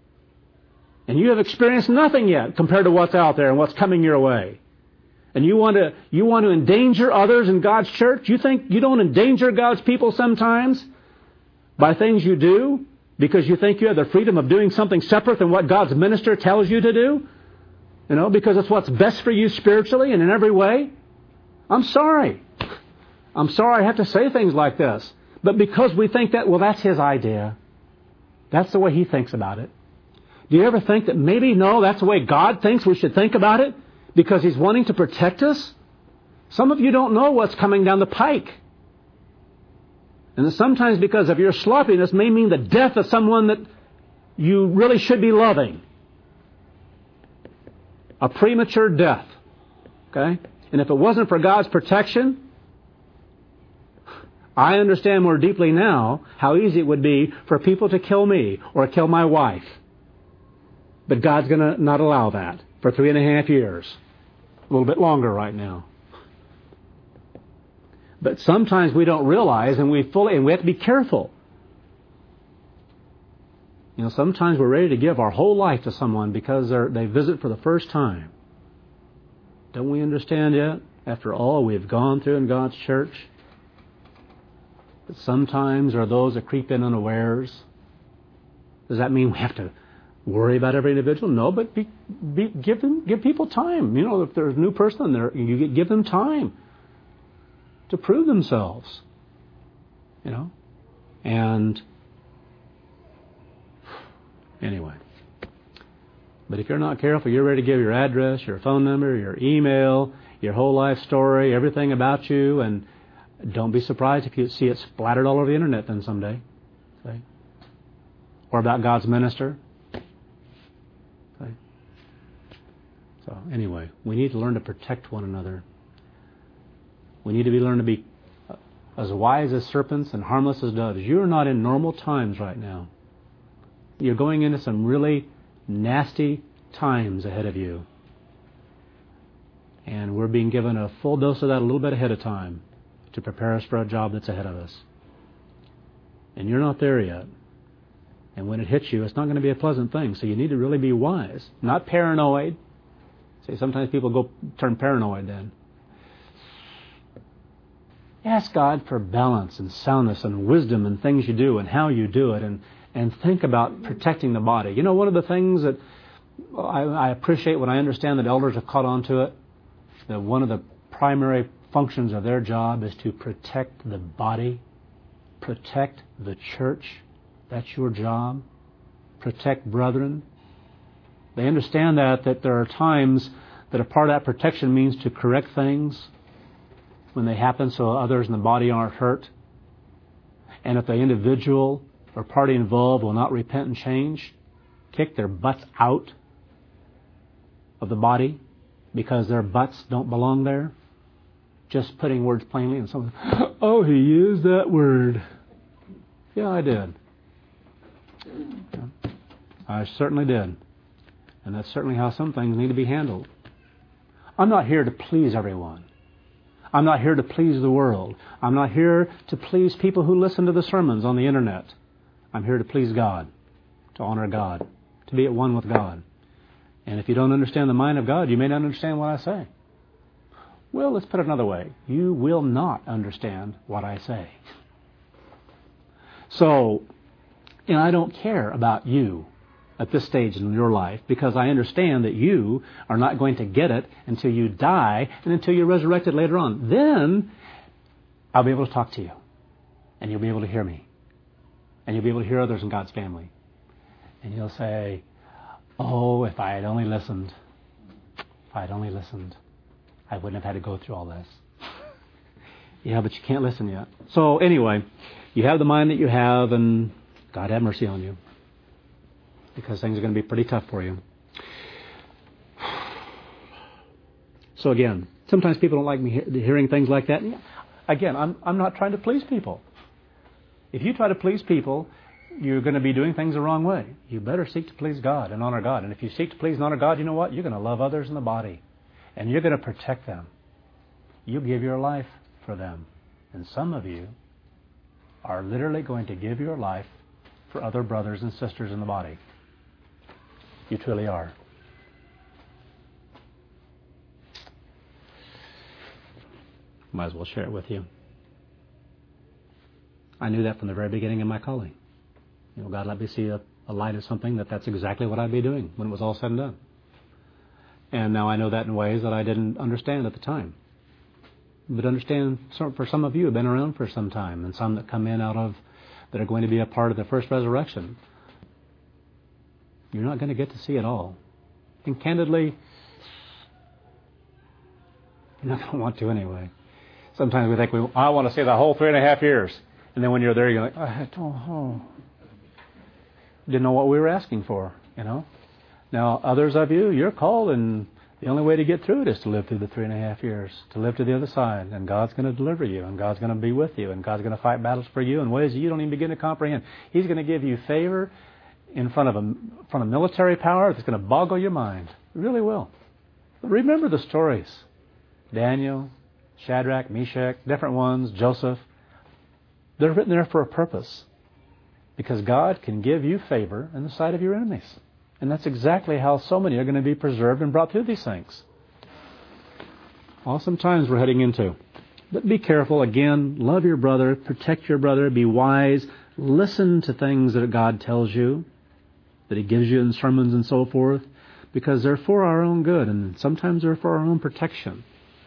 And you have experienced nothing yet compared to what's out there and what's coming your way. And you want to you want to endanger others in God's church? You think you don't endanger God's people sometimes by things you do because you think you have the freedom of doing something separate than what God's minister tells you to do? You know, because it's what's best for you spiritually and in every way? I'm sorry. I'm sorry I have to say things like this. But because we think that, well, that's his idea. That's the way he thinks about it. Do you ever think that maybe, no, that's the way God thinks we should think about it? Because he's wanting to protect us? Some of you don't know what's coming down the pike. And that sometimes because of your sloppiness may mean the death of someone that you really should be loving. A premature death. Okay? And if it wasn't for God's protection, I understand more deeply now how easy it would be for people to kill me or kill my wife. But God's going to not allow that for three and a half years. A little bit longer right now. But sometimes we don't realize, and we fully, and we have to be careful. You know, sometimes we're ready to give our whole life to someone because they're, they visit for the first time. Don't we understand yet, after all we've gone through in God's church, that sometimes there are those that creep in unawares? Does that mean we have to worry about every individual? No, but be, be, give them, give people time. You know, if there's a new person there, you give them time to prove themselves. You know, and anyway. But if you're not careful, you're ready to give your address, your phone number, your email, your whole life story, everything about you, and don't be surprised if you see it splattered all over the internet then someday. Okay? Or about God's minister. Okay? So anyway, we need to learn to protect one another. We need to be learn to be as wise as serpents and harmless as doves. You're not in normal times right now. You're going into some really nasty times ahead of you. And we're being given a full dose of that a little bit ahead of time to prepare us for a job that's ahead of us. And you're not there yet. And when it hits you, it's not going to be a pleasant thing. So you need to really be wise, not paranoid. See, sometimes people go turn paranoid then. Ask God for balance and soundness and wisdom in things you do and how you do it, and, and think about protecting the body. You know, one of the things that I, I appreciate when I understand that elders have caught on to it, that one of the primary functions of their job is to protect the body, protect the church. That's your job. Protect brethren. They understand that, that there are times that a part of that protection means to correct things when they happen so others in the body aren't hurt. And if the individual or party involved will not repent and change, kick their butts out of the body because their butts don't belong there. Just putting words plainly, and someone, oh, he used that word. Yeah, I did. I certainly did. And that's certainly how some things need to be handled. I'm not here to please everyone. I'm not here to please the world. I'm not here to please people who listen to the sermons on the internet. I'm here to please God, to honor God, to be at one with God. And if you don't understand the mind of God, you may not understand what I say. Well, let's put it another way. You will not understand what I say. So, you know, I don't care about you at this stage in your life, because I understand that you are not going to get it until you die and until you're resurrected later on. Then I'll be able to talk to you, and you'll be able to hear me, and you'll be able to hear others in God's family. And you'll say, oh, if I had only listened, if I had only listened, I wouldn't have had to go through all this. Yeah, but you can't listen yet. So anyway, you have the mind that you have, and God have mercy on you, because things are going to be pretty tough for you. So again, sometimes people don't like me he- hearing things like that. Again, I'm I'm not trying to please people. If you try to please people, you're going to be doing things the wrong way. You better seek to please God and honor God. And if you seek to please and honor God, you know what? You're going to love others in the body. And you're going to protect them. You give your life for them. And some of you are literally going to give your life for other brothers and sisters in the body. You truly are. Might as well share it with you. I knew that from the very beginning of my calling. You know, God let me see a, a light of something that that's exactly what I'd be doing when it was all said and done. And now I know that in ways that I didn't understand at the time. But understand, for some of you who have been around for some time, and some that come in out of, that are going to be a part of the first resurrection, you're not going to get to see it all. And candidly, you're not going to want to anyway. Sometimes we think, we, I want to see the whole three and a half years. And then when you're there, you're like, I don't oh, didn't know what we were asking for, you know. Now, others of you, you're called, and the only way to get through it is to live through the three and a half years, to live to the other side. And God's going to deliver you, and God's going to be with you, and God's going to fight battles for you in ways that you don't even begin to comprehend. He's going to give you favor in front of a, in front of military power that's going to boggle your mind. It really will. But remember the stories. Daniel, Shadrach, Meshach, different ones, Joseph. They're written there for a purpose. Because God can give you favor in the sight of your enemies. And that's exactly how so many are going to be preserved and brought through these things. Awesome times we're heading into. But be careful. Again, love your brother, protect your brother, be wise, listen to things that God tells you, that He gives you in sermons and so forth, because they're for our own good, and sometimes they're for our own protection.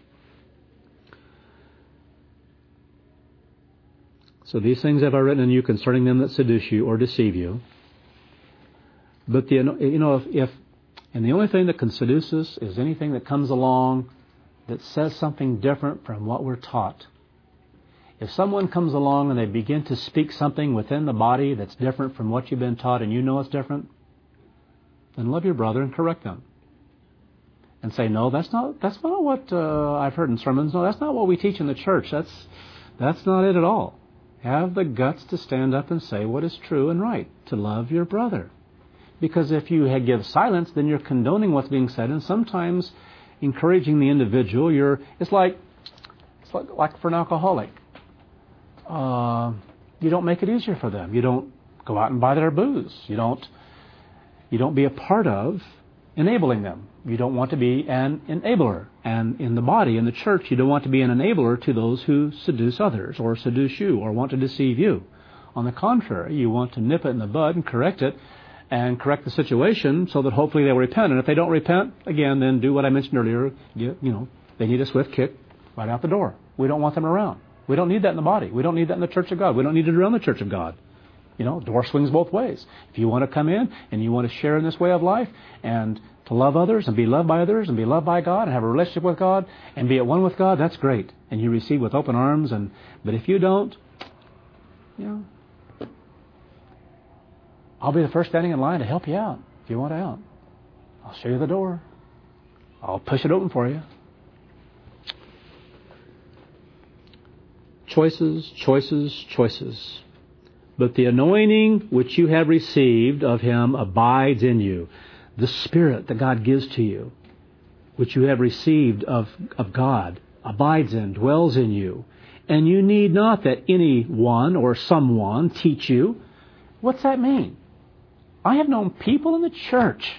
So these things have I written in you concerning them that seduce you or deceive you. But the you know if, if and the only thing that can seduce us is anything that comes along that says something different from what we're taught. If someone comes along and they begin to speak something within the body that's different from what you've been taught, and you know it's different, then love your brother and correct them. And say, no, that's not that's not what uh, I've heard in sermons. No, that's not what we teach in the church. That's that's not it at all. Have the guts to stand up and say what is true and right, to love your brother. Because if you give silence, then you're condoning what's being said, and sometimes encouraging the individual. You're it's like it's like, like for an alcoholic. Uh, you don't make it easier for them. You don't go out and buy their booze. You don't you don't be a part of enabling them. You don't want to be an enabler. And in the body, in the church, you don't want to be an enabler to those who seduce others or seduce you or want to deceive you. On the contrary, you want to nip it in the bud and correct it and correct the situation so that hopefully they'll repent. And if they don't repent, again, then do what I mentioned earlier. You, you know, they need a swift kick right out the door. We don't want them around. We don't need that in the body. We don't need that in the church of God. We don't need it around the church of God. You know, door swings both ways. If you want to come in and you want to share in this way of life and to love others and be loved by others and be loved by God and have a relationship with God and be at one with God, that's great. And you receive with open arms. And but if you don't, you know, I'll be the first standing in line to help you out if you want out. I'll show you the door. I'll push it open for you. Choices, choices, choices. But the anointing which you have received of Him abides in you. The Spirit that God gives to you, which you have received of, of God, abides in, dwells in you. And you need not that anyone or someone teach you. What's that mean? I have known people in the church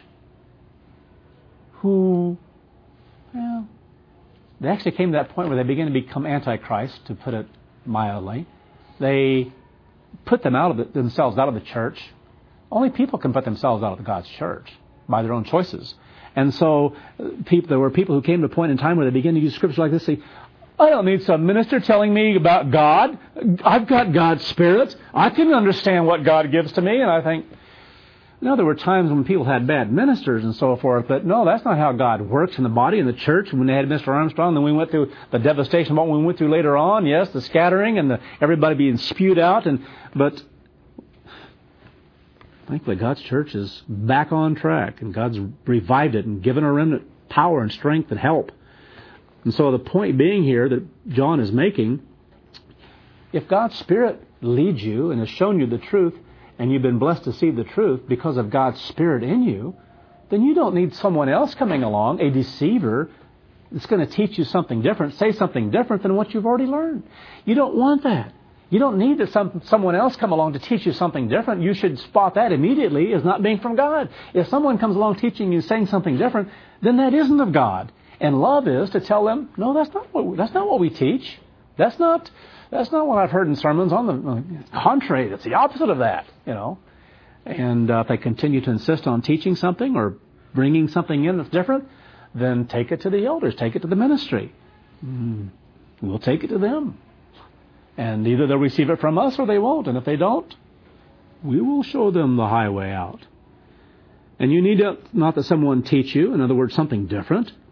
who, well, they actually came to that point where they began to become antichrist, to put it mildly. They put them out of the, themselves out of the church. Only people can put themselves out of God's church by their own choices. And so people, there were people who came to a point in time where they began to use scripture like this, say, I don't need some minister telling me about God. I've got God's Spirit. I can understand what God gives to me. And I think, no, there were times when people had bad ministers and so forth, but no, that's not how God works in the body, in the church. When they had Mister Armstrong, then we went through the devastation of what we went through later on. Yes, the scattering and the, everybody being spewed out. And but thankfully, God's church is back on track, and God's revived it and given a remnant power and strength and help. And so the point being here that John is making, if God's Spirit leads you and has shown you the truth, and you've been blessed to see the truth because of God's Spirit in you, then you don't need someone else coming along, a deceiver, that's going to teach you something different, say something different than what you've already learned. You don't want that. You don't need that some, someone else come along to teach you something different. You should spot that immediately as not being from God. If someone comes along teaching you, saying something different, then that isn't of God. And love is to tell them, no, that's not what, that's not what we teach. That's not... That's not what I've heard in sermons. On the contrary, it's the opposite of that, you know. And uh, if they continue to insist on teaching something or bringing something in that's different, then take it to the elders, take it to the ministry. Mm. We'll take it to them. And either they'll receive it from us or they won't. And if they don't, we will show them the highway out. And you need to, not that someone teach you, in other words, something different,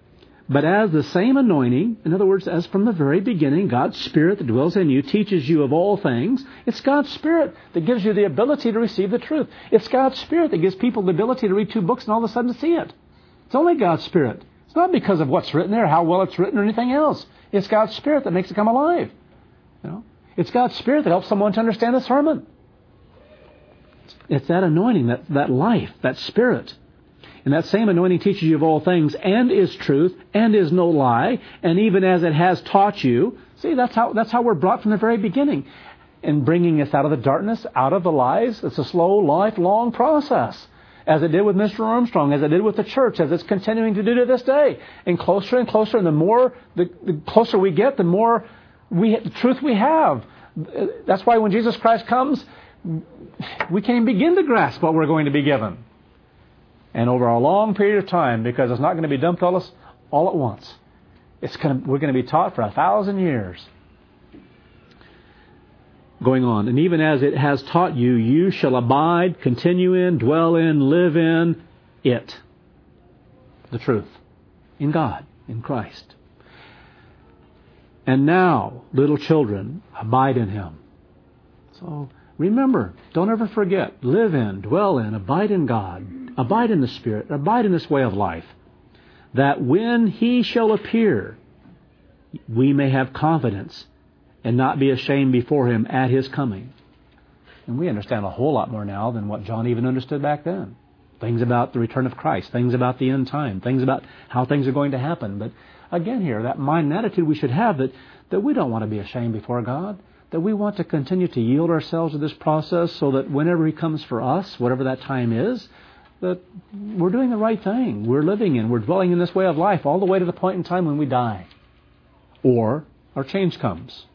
But as the same anointing, in other words, as from the very beginning, God's Spirit that dwells in you teaches you of all things, it's God's Spirit that gives you the ability to receive the truth. It's God's Spirit that gives people the ability to read two books and all of a sudden to see it. It's only God's Spirit. It's not because of what's written there, how well it's written, or anything else. It's God's Spirit that makes it come alive. You know? It's God's Spirit that helps someone to understand a sermon. It's that anointing, that, that life, that Spirit. And that same anointing teaches you of all things and is truth and is no lie. And even as it has taught you, see, that's how that's how we're brought from the very beginning. And bringing us out of the darkness, out of the lies, it's a slow, lifelong process. As it did with Mister Armstrong, as it did with the church, as it's continuing to do to this day. And closer and closer, and the more, the, the closer we get, the more we the truth we have. That's why when Jesus Christ comes, we can't begin to grasp what we're going to be given. And over a long period of time, because it's not going to be dumped on us all at once. It's going to, we're going to be taught for a thousand years. Going on, and even as it has taught you, you shall abide, continue in, dwell in, live in it. The truth. In God, in Christ. And now, little children, abide in Him. So, remember, don't ever forget, live in, dwell in, abide in God, abide in the Spirit, abide in this way of life, that when He shall appear, we may have confidence and not be ashamed before Him at His coming. And we understand a whole lot more now than what John even understood back then. Things about the return of Christ, things about the end time, things about how things are going to happen. But again here, that mind and attitude we should have that, that we don't want to be ashamed before God, that we want to continue to yield ourselves to this process so that whenever He comes for us, whatever that time is, that we're doing the right thing. We're living in, we're dwelling in this way of life all the way to the point in time when we die. Or our change comes.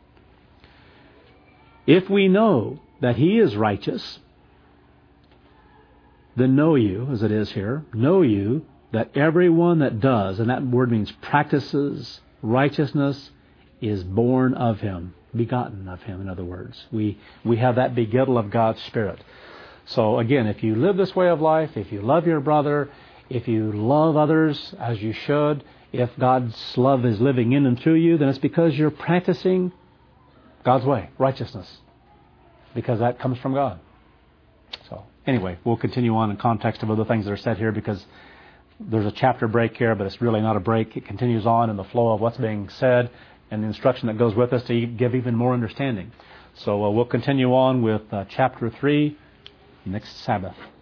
If we know that He is righteous, then know you, as it is here, know you that everyone that does, and that word means practices righteousness, is born of Him, begotten of Him, in other words. We we have that begettal of God's Spirit. So again, if you live this way of life, if you love your brother, if you love others as you should, if God's love is living in and through you, then it's because you're practicing God's way, righteousness, because that comes from God. So anyway, we'll continue on in context of other things that are said here because there's a chapter break here, but it's really not a break. It continues on in the flow of what's being said and the instruction that goes with us to give even more understanding. So uh, we'll continue on with uh, chapter three next Sabbath.